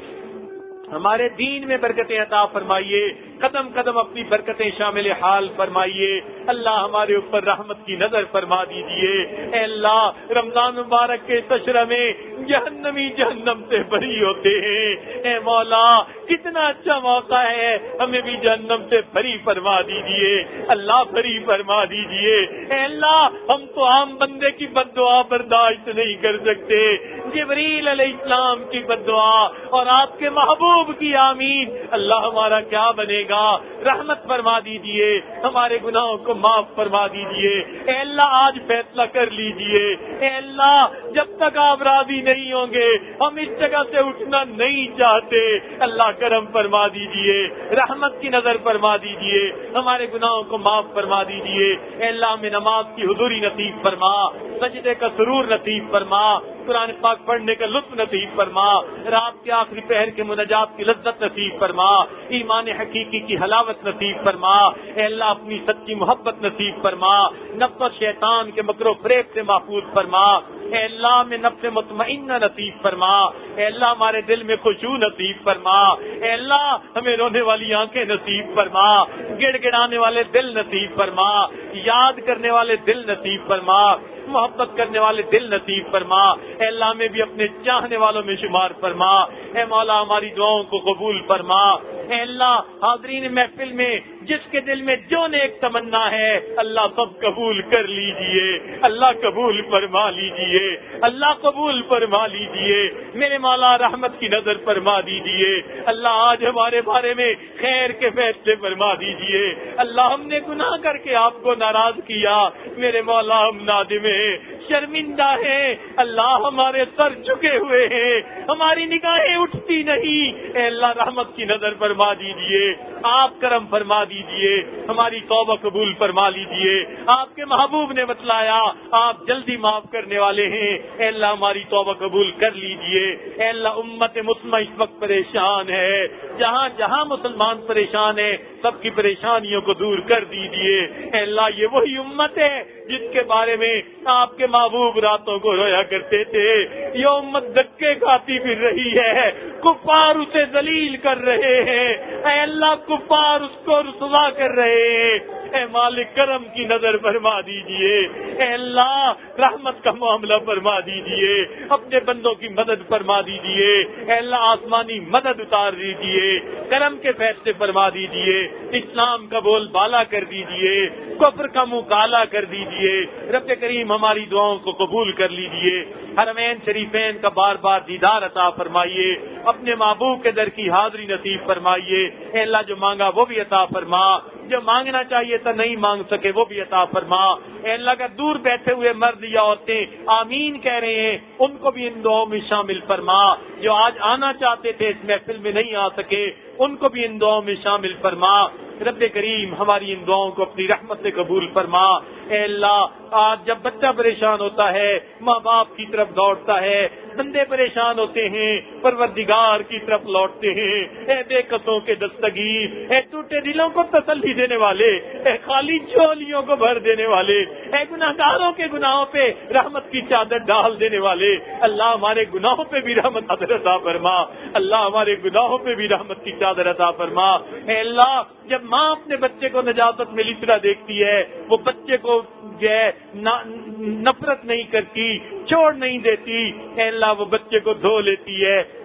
ہمارے دین میں برکتیں عطا فرمائیے، قدم قدم اپنی برکتیں شامل حال فرمائیے۔ اللہ ہمارے اوپر رحمت کی نظر فرما دیجیے۔ اے اللہ رمضان مبارک کے تشرہ میں جہنمی جہنم سے بری ہوتے ہیں، اے مولا کتنا اچھا موقع ہے، ہمیں بھی جہنم سے بری فرما دیجیے۔ اللہ بری فرما دیجیے۔ اے اللہ ہم تو عام بندے کی بد دعا برداشت نہیں کر سکتے، جبریل علیہ السلام کی بد دعا اور آپ کے محبوب کی آمین اللہ ہمارا کیا بنے گا۔ رحمت فرما دیجیے، ہمارے گناہوں کو معاف فرما دیجیے۔ اے اللہ آج فیصلہ کر لیجیے۔ اے اللہ جب تک آپ راضی نہیں ہوں گے ہم اس جگہ سے اٹھنا نہیں چاہتے۔ اللہ کرم فرما دیجیے، رحمت کی نظر فرما دیجیے، ہمارے گناہوں کو معاف فرما دیجیے۔ اے اللہ ہمیں نماز کی حضوری نصیب فرما، سجدے کا سرور نصیب فرما، قرآن پاک پڑھنے کا لطف نصیب فرما، رات کے آخری پہر کے مناجات کی لذت نصیب فرما، ایمان حقیقی کی حلاوت نصیب فرما۔ اے اللہ اپنی سچی محبت نصیب فرما، نفس و شیطان کے مکر و فریب سے محفوظ فرما۔ اے اللہ میں نفس مطمئنہ نصیب فرما۔ اے اللہ ہمارے دل میں خشوع نصیب فرما۔ اے اللہ ہمیں رونے والی آنکھیں نصیب فرما، گڑ گڑانے والے دل نصیب فرما، یاد کرنے والے دل نصیب فرما، محبت کرنے والے دل نصیب فرما۔ اے اللہ میں بھی اپنے چاہنے والوں میں شمار فرما۔ اے مولا ہماری دعاؤں کو قبول فرما۔ اے اللہ حاضرین محفل میں جس کے دل میں جو نیک تمنا ہے اللہ سب قبول کر لیجئے، اللہ قبول فرما لیجئے، اللہ قبول فرما لیجئے۔ میرے مولا رحمت کی نظر فرما دیجئے۔ اللہ آج ہمارے بارے میں خیر کے فیصلے فرما دیجئے۔ اللہ ہم نے گناہ کر کے آپ کو ناراض کیا، میرے مولا ہم نادم ہیں، شرمندہ ہیں۔ اللہ ہمارے سر جھکے ہوئے ہیں، ہماری نگاہیں اٹھتی نہیں۔ اے اللہ رحمت کی نظر فرما دیجئے، آپ کرم فرما دیجئے، ہماری توبہ قبول فرما لیجئے۔ آپ کے محبوب نے بتلایا آپ جلدی معاف کرنے والے ہیں۔ اے اللہ ہماری توبہ قبول کر لیجئے۔ اے اللہ امت مسلمہ اس وقت پریشان ہے، جہاں جہاں مسلمان پریشان ہیں سب کی پریشانیوں کو دور کر دیجئے۔ اے اللہ یہ وہی امت ہے جس کے بارے میں آپ کے محبوب راتوں کو رویا کرتے تھے۔ یہ امت دھکے کھاتی پھر رہی ہے، کفار اسے ذلیل کر رہے ہیں، اے اللہ کفار اس کو رسوا کر رہے ہیں۔ اے مالک کرم کی نظر فرما دیجئے، اے اللہ رحمت کا معاملہ فرما دیجئے، اپنے بندوں کی مدد فرما دیجئے۔ اے اللہ آسمانی مدد اتار دیجئے، کرم کے فیصلے فرما دیجئے، اسلام کا بول بالا کر دیجئے، کفر کا منہ کالا کر دیجئے۔ رب کریم ہماری دعاؤں کو قبول کر لیجئے، حرمین شریفین کا بار بار دیدار عطا فرمائیے، اپنے محبوب کے در کی حاضری نصیب فرمائیے۔ اے اللہ جو مانگا وہ بھی عطا فرما، جو مانگنا چاہیے تھا نہیں مانگ سکے وہ بھی عطا فرما۔ اے اللہ کا دور بیٹھے ہوئے مرد یا عورتیں آمین کہہ رہے ہیں ان کو بھی ان دعاؤں میں شامل فرما، جو آج آنا چاہتے تھے اس محفل میں نہیں آ سکے ان کو بھی ان دعاؤں میں شامل فرما۔ رب کریم ہماری ان دعاؤں کو اپنی رحمت سے قبول فرما۔ اے اللہ آج جب بچہ پریشان ہوتا ہے ماں باپ کی طرف دوڑتا ہے، بندے پریشان ہوتے ہیں پروردگار کی طرف لوٹتے ہیں۔ اے بے قصوں کے دستگیر، اے ٹوٹے دلوں کو تسلی دینے والے، اے خالی جھولیوں کو بھر دینے والے، اے گناہگاروں کے گناہوں پہ رحمت کی چادر ڈال دینے والے، اللہ ہمارے گناہوں پہ بھی رحمت عطا فرما، اللہ ہمارے گناہوں پہ بھی رحمت کی چادر عطا فرما۔ اے اللہ جب ماں اپنے بچے کو نجاست میں اس طرح دیکھتی ہے وہ بچے کو جو ہے نفرت نہیں کرتی، چھوڑ نہیں دیتی، اے اللہ وہ بچے کو دھو لیتی ہے،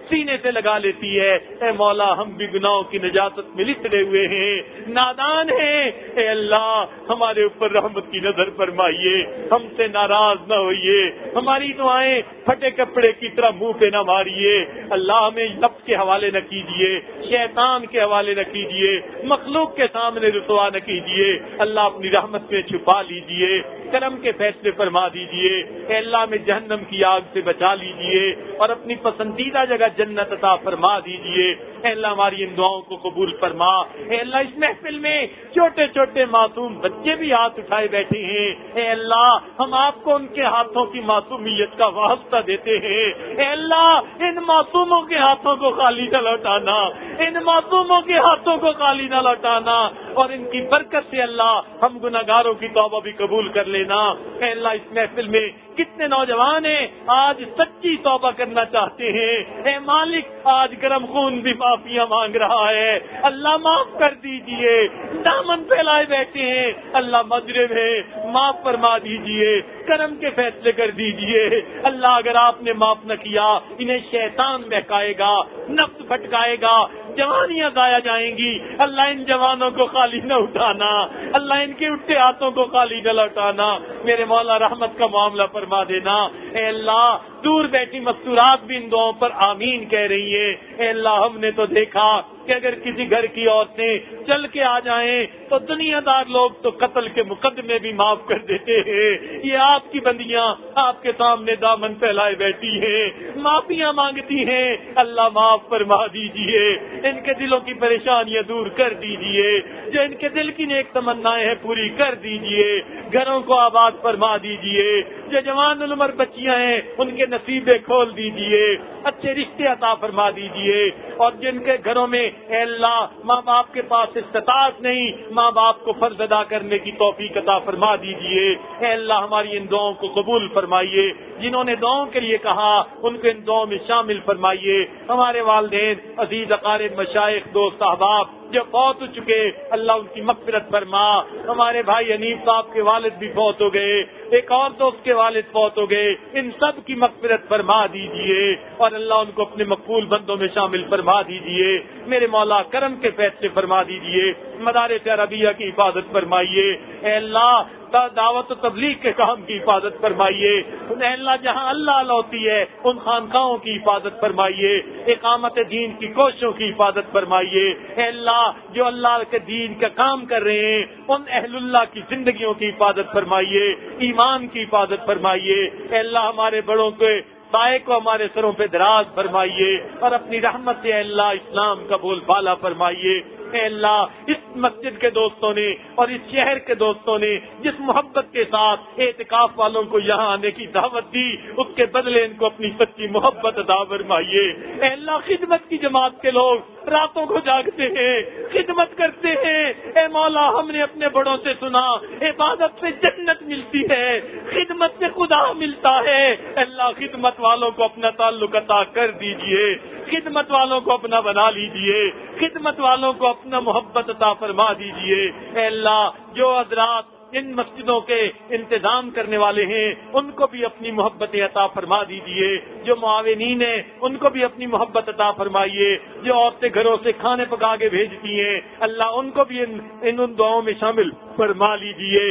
سینے سے لگا لیتی ہے. اے مولا ہم بھی گناہوں کی نجاست میں لسڑے ہوئے ہیں, نادان ہیں. اے اللہ ہمارے اوپر رحمت کی نظر فرمائیے, ہم سے ناراض نہ ہوئیے, ہماری دعائیں پھٹے کپڑے کی طرح منہ پہ نہ ماریے. اللہ ہمیں نفس کے حوالے نہ کیجیے, شیطان کے حوالے نہ کیجیے, مخلوق کے سامنے رسوا نہ کیجیے. اللہ اپنی رحمت میں چھپا لیجیے, کرم کے فیصلے فرما دیجیے. اے اللہ میں جہنم کی آگ سے بچا لیجیے اور اپنی پسندیدہ جگہ جنت عطا فرما دیجیے. اے اللہ ہماری ان دعاؤں کو قبول فرما. اے اللہ اس محفل میں چھوٹے چھوٹے معصوم بچے بھی ہاتھ اٹھائے بیٹھے ہیں. اے اللہ ہم آپ کو ان کے ہاتھوں کی معصومیت کا واسطہ دیتے ہیں. اے اللہ ان معصوموں کے ہاتھوں کو خالی نہ لوٹانا, ان معصوموں کے ہاتھوں کو خالی نہ لوٹانا, اور ان کی برکت سے اللہ ہم گناہگاروں کی توبہ بھی قبول کر لینا. اے اللہ اس محفل میں کتنے نوجوان ہیں آج سچی توبہ کرنا چاہتے ہیں. اے مالک آج گرم خون بھی معافیاں مانگ رہا ہے. اللہ معاف کر دیجئے, دامن پھیلائے بیٹھے ہیں. اللہ مجرم ہے, معاف فرما دیجئے, کرم کے فیصلے کر دیجئے. اللہ اگر آپ نے معاف نہ کیا انہیں شیطان بہکائے گا, نفس بھٹکائے گا, جوانیاں ضائع جائیں گی. اللہ ان جوانوں کو خالی نہ اٹھانا, اللہ ان کے اٹھے ہاتھوں کو خالی نہ لوٹانا. میرے مولا رحمت کا معاملہ فرما دینا. اے اللہ دور بیٹھی مستورات بھی ان دعاؤں پر آمین کہہ رہی ہیں. اے اللہ ہم نے تو دیکھا کہ اگر کسی گھر کی عورتیں چل کے آ جائیں تو دنیا دار لوگ تو قتل کے مقدمے بھی معاف کر دیتے ہیں. یہ آپ کی بندیاں آپ کے سامنے دامن پھیلائے بیٹھی ہیں, معافیاں مانگتی ہیں. اللہ معاف فرما دیجئے, ان کے دلوں کی پریشانیاں دور کر دیجئے, جو ان کے دل کی نیک تمنائیں ہیں پوری کر دیجئے, گھروں کو آباد فرما دیجئے. جو جوان العمر بچیاں ہیں ان کے نصیبیں کھول دیجئے, اچھے رشتے عطا فرما دیجئے. اور جن کے گھروں میں اے اللہ ماں باپ کے پاس استطاعت نہیں, ماں باپ کو فرض ادا کرنے کی توفیق عطا فرما دیجئے. اے اللہ ہماری ان دعاؤں کو قبول فرمائیے. جنہوں نے دعاؤں کے لیے کہا ان کو ان دعاؤں میں شامل فرمائیے. ہمارے والدین, عزیز اقارب, مشائخ, دوست, احباب جو فوت ہو چکے اللہ ان کی مغفرت فرما. ہمارے بھائی حنیف صاحب کے والد بھی فوت ہو گئے, ایک اور دوست کے والد فوت ہو گئے, ان سب کی مغفرت فرما دیجئے اور اللہ ان کو اپنے مقبول بندوں میں شامل فرما دیجئے. میرے مولا کرم کے فیصلے فرما دیجئے. مدارس عربیہ کی حفاظت فرمائیے. اے اللہ دعوت و تبلیغ کے کام کی حفاظت فرمائیے. اے اللہ جہاں اللہ اللہ ہوتی ہے ان خانقاہوں کی حفاظت فرمائیے. اقامت دین کی کوششوں کی حفاظت فرمائیے. اے اللہ جو اللہ کے دین کا کام کر رہے ہیں ان اہل اللہ کی زندگیوں کی حفاظت فرمائیے, ایمان کی حفاظت فرمائیے. اے اللہ ہمارے بڑوں کے سائے کو ہمارے سروں پہ دراز فرمائیے اور اپنی رحمت سے اے اللہ اسلام کا بول بالا فرمائیے. اے اللہ اس مسجد کے دوستوں نے اور اس شہر کے دوستوں نے جس محبت کے ساتھ اعتکاف والوں کو یہاں آنے کی دعوت دی اس کے بدلے ان کو اپنی سچی محبت عطا فرمائیے. اے اللہ خدمت کی جماعت کے لوگ راتوں کو جاگتے ہیں, خدمت کرتے ہیں. اے مولا ہم نے اپنے بڑوں سے سنا عبادت سے جنت ملتی ہے, خدمت سے خدا ملتا ہے. اللہ خدمت والوں کو اپنا تعلق عطا کر دیجئے, خدمت والوں کو اپنا بنا لیجئے, خدمت والوں کو اپنا محبت عطا فرما دیجئے. اے اللہ جو حضرات ان مسجدوں کے انتظام کرنے والے ہیں ان کو بھی اپنی محبت عطا فرما دیجئے. جو معاونین ہیں ان کو بھی اپنی محبت عطا فرمائیے. جو عورتیں گھروں سے کھانے پکا کے بھیجتی ہیں اللہ ان کو بھی ان ان دعاؤں میں شامل فرما لیجئے.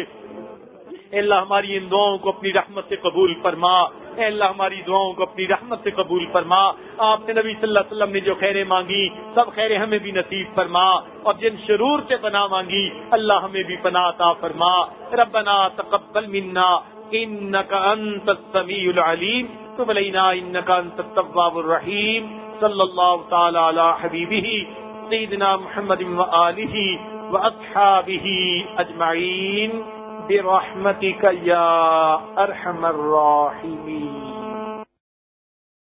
اے اللہ ہماری ان دعاؤں کو اپنی رحمت سے قبول فرما. اے اللہ ہماری دعاؤں کو اپنی رحمت سے قبول فرما. آپ نے نبی صلی اللہ علیہ وسلم نے جو خیریں مانگی سب خیریں ہمیں بھی نصیب فرما, اور جن شرور سے پناہ مانگی اللہ ہمیں بھی پناہ عطا فرما. ربنا تقبل منا انک انت السمیع العلیم تب علینا انک انت التواب الرحیم. صلی اللہ تعالی علی حبیبہ سیدنا محمد وآلہ واصحابہ اجمعین برحمتک یا ارحم الراحمین.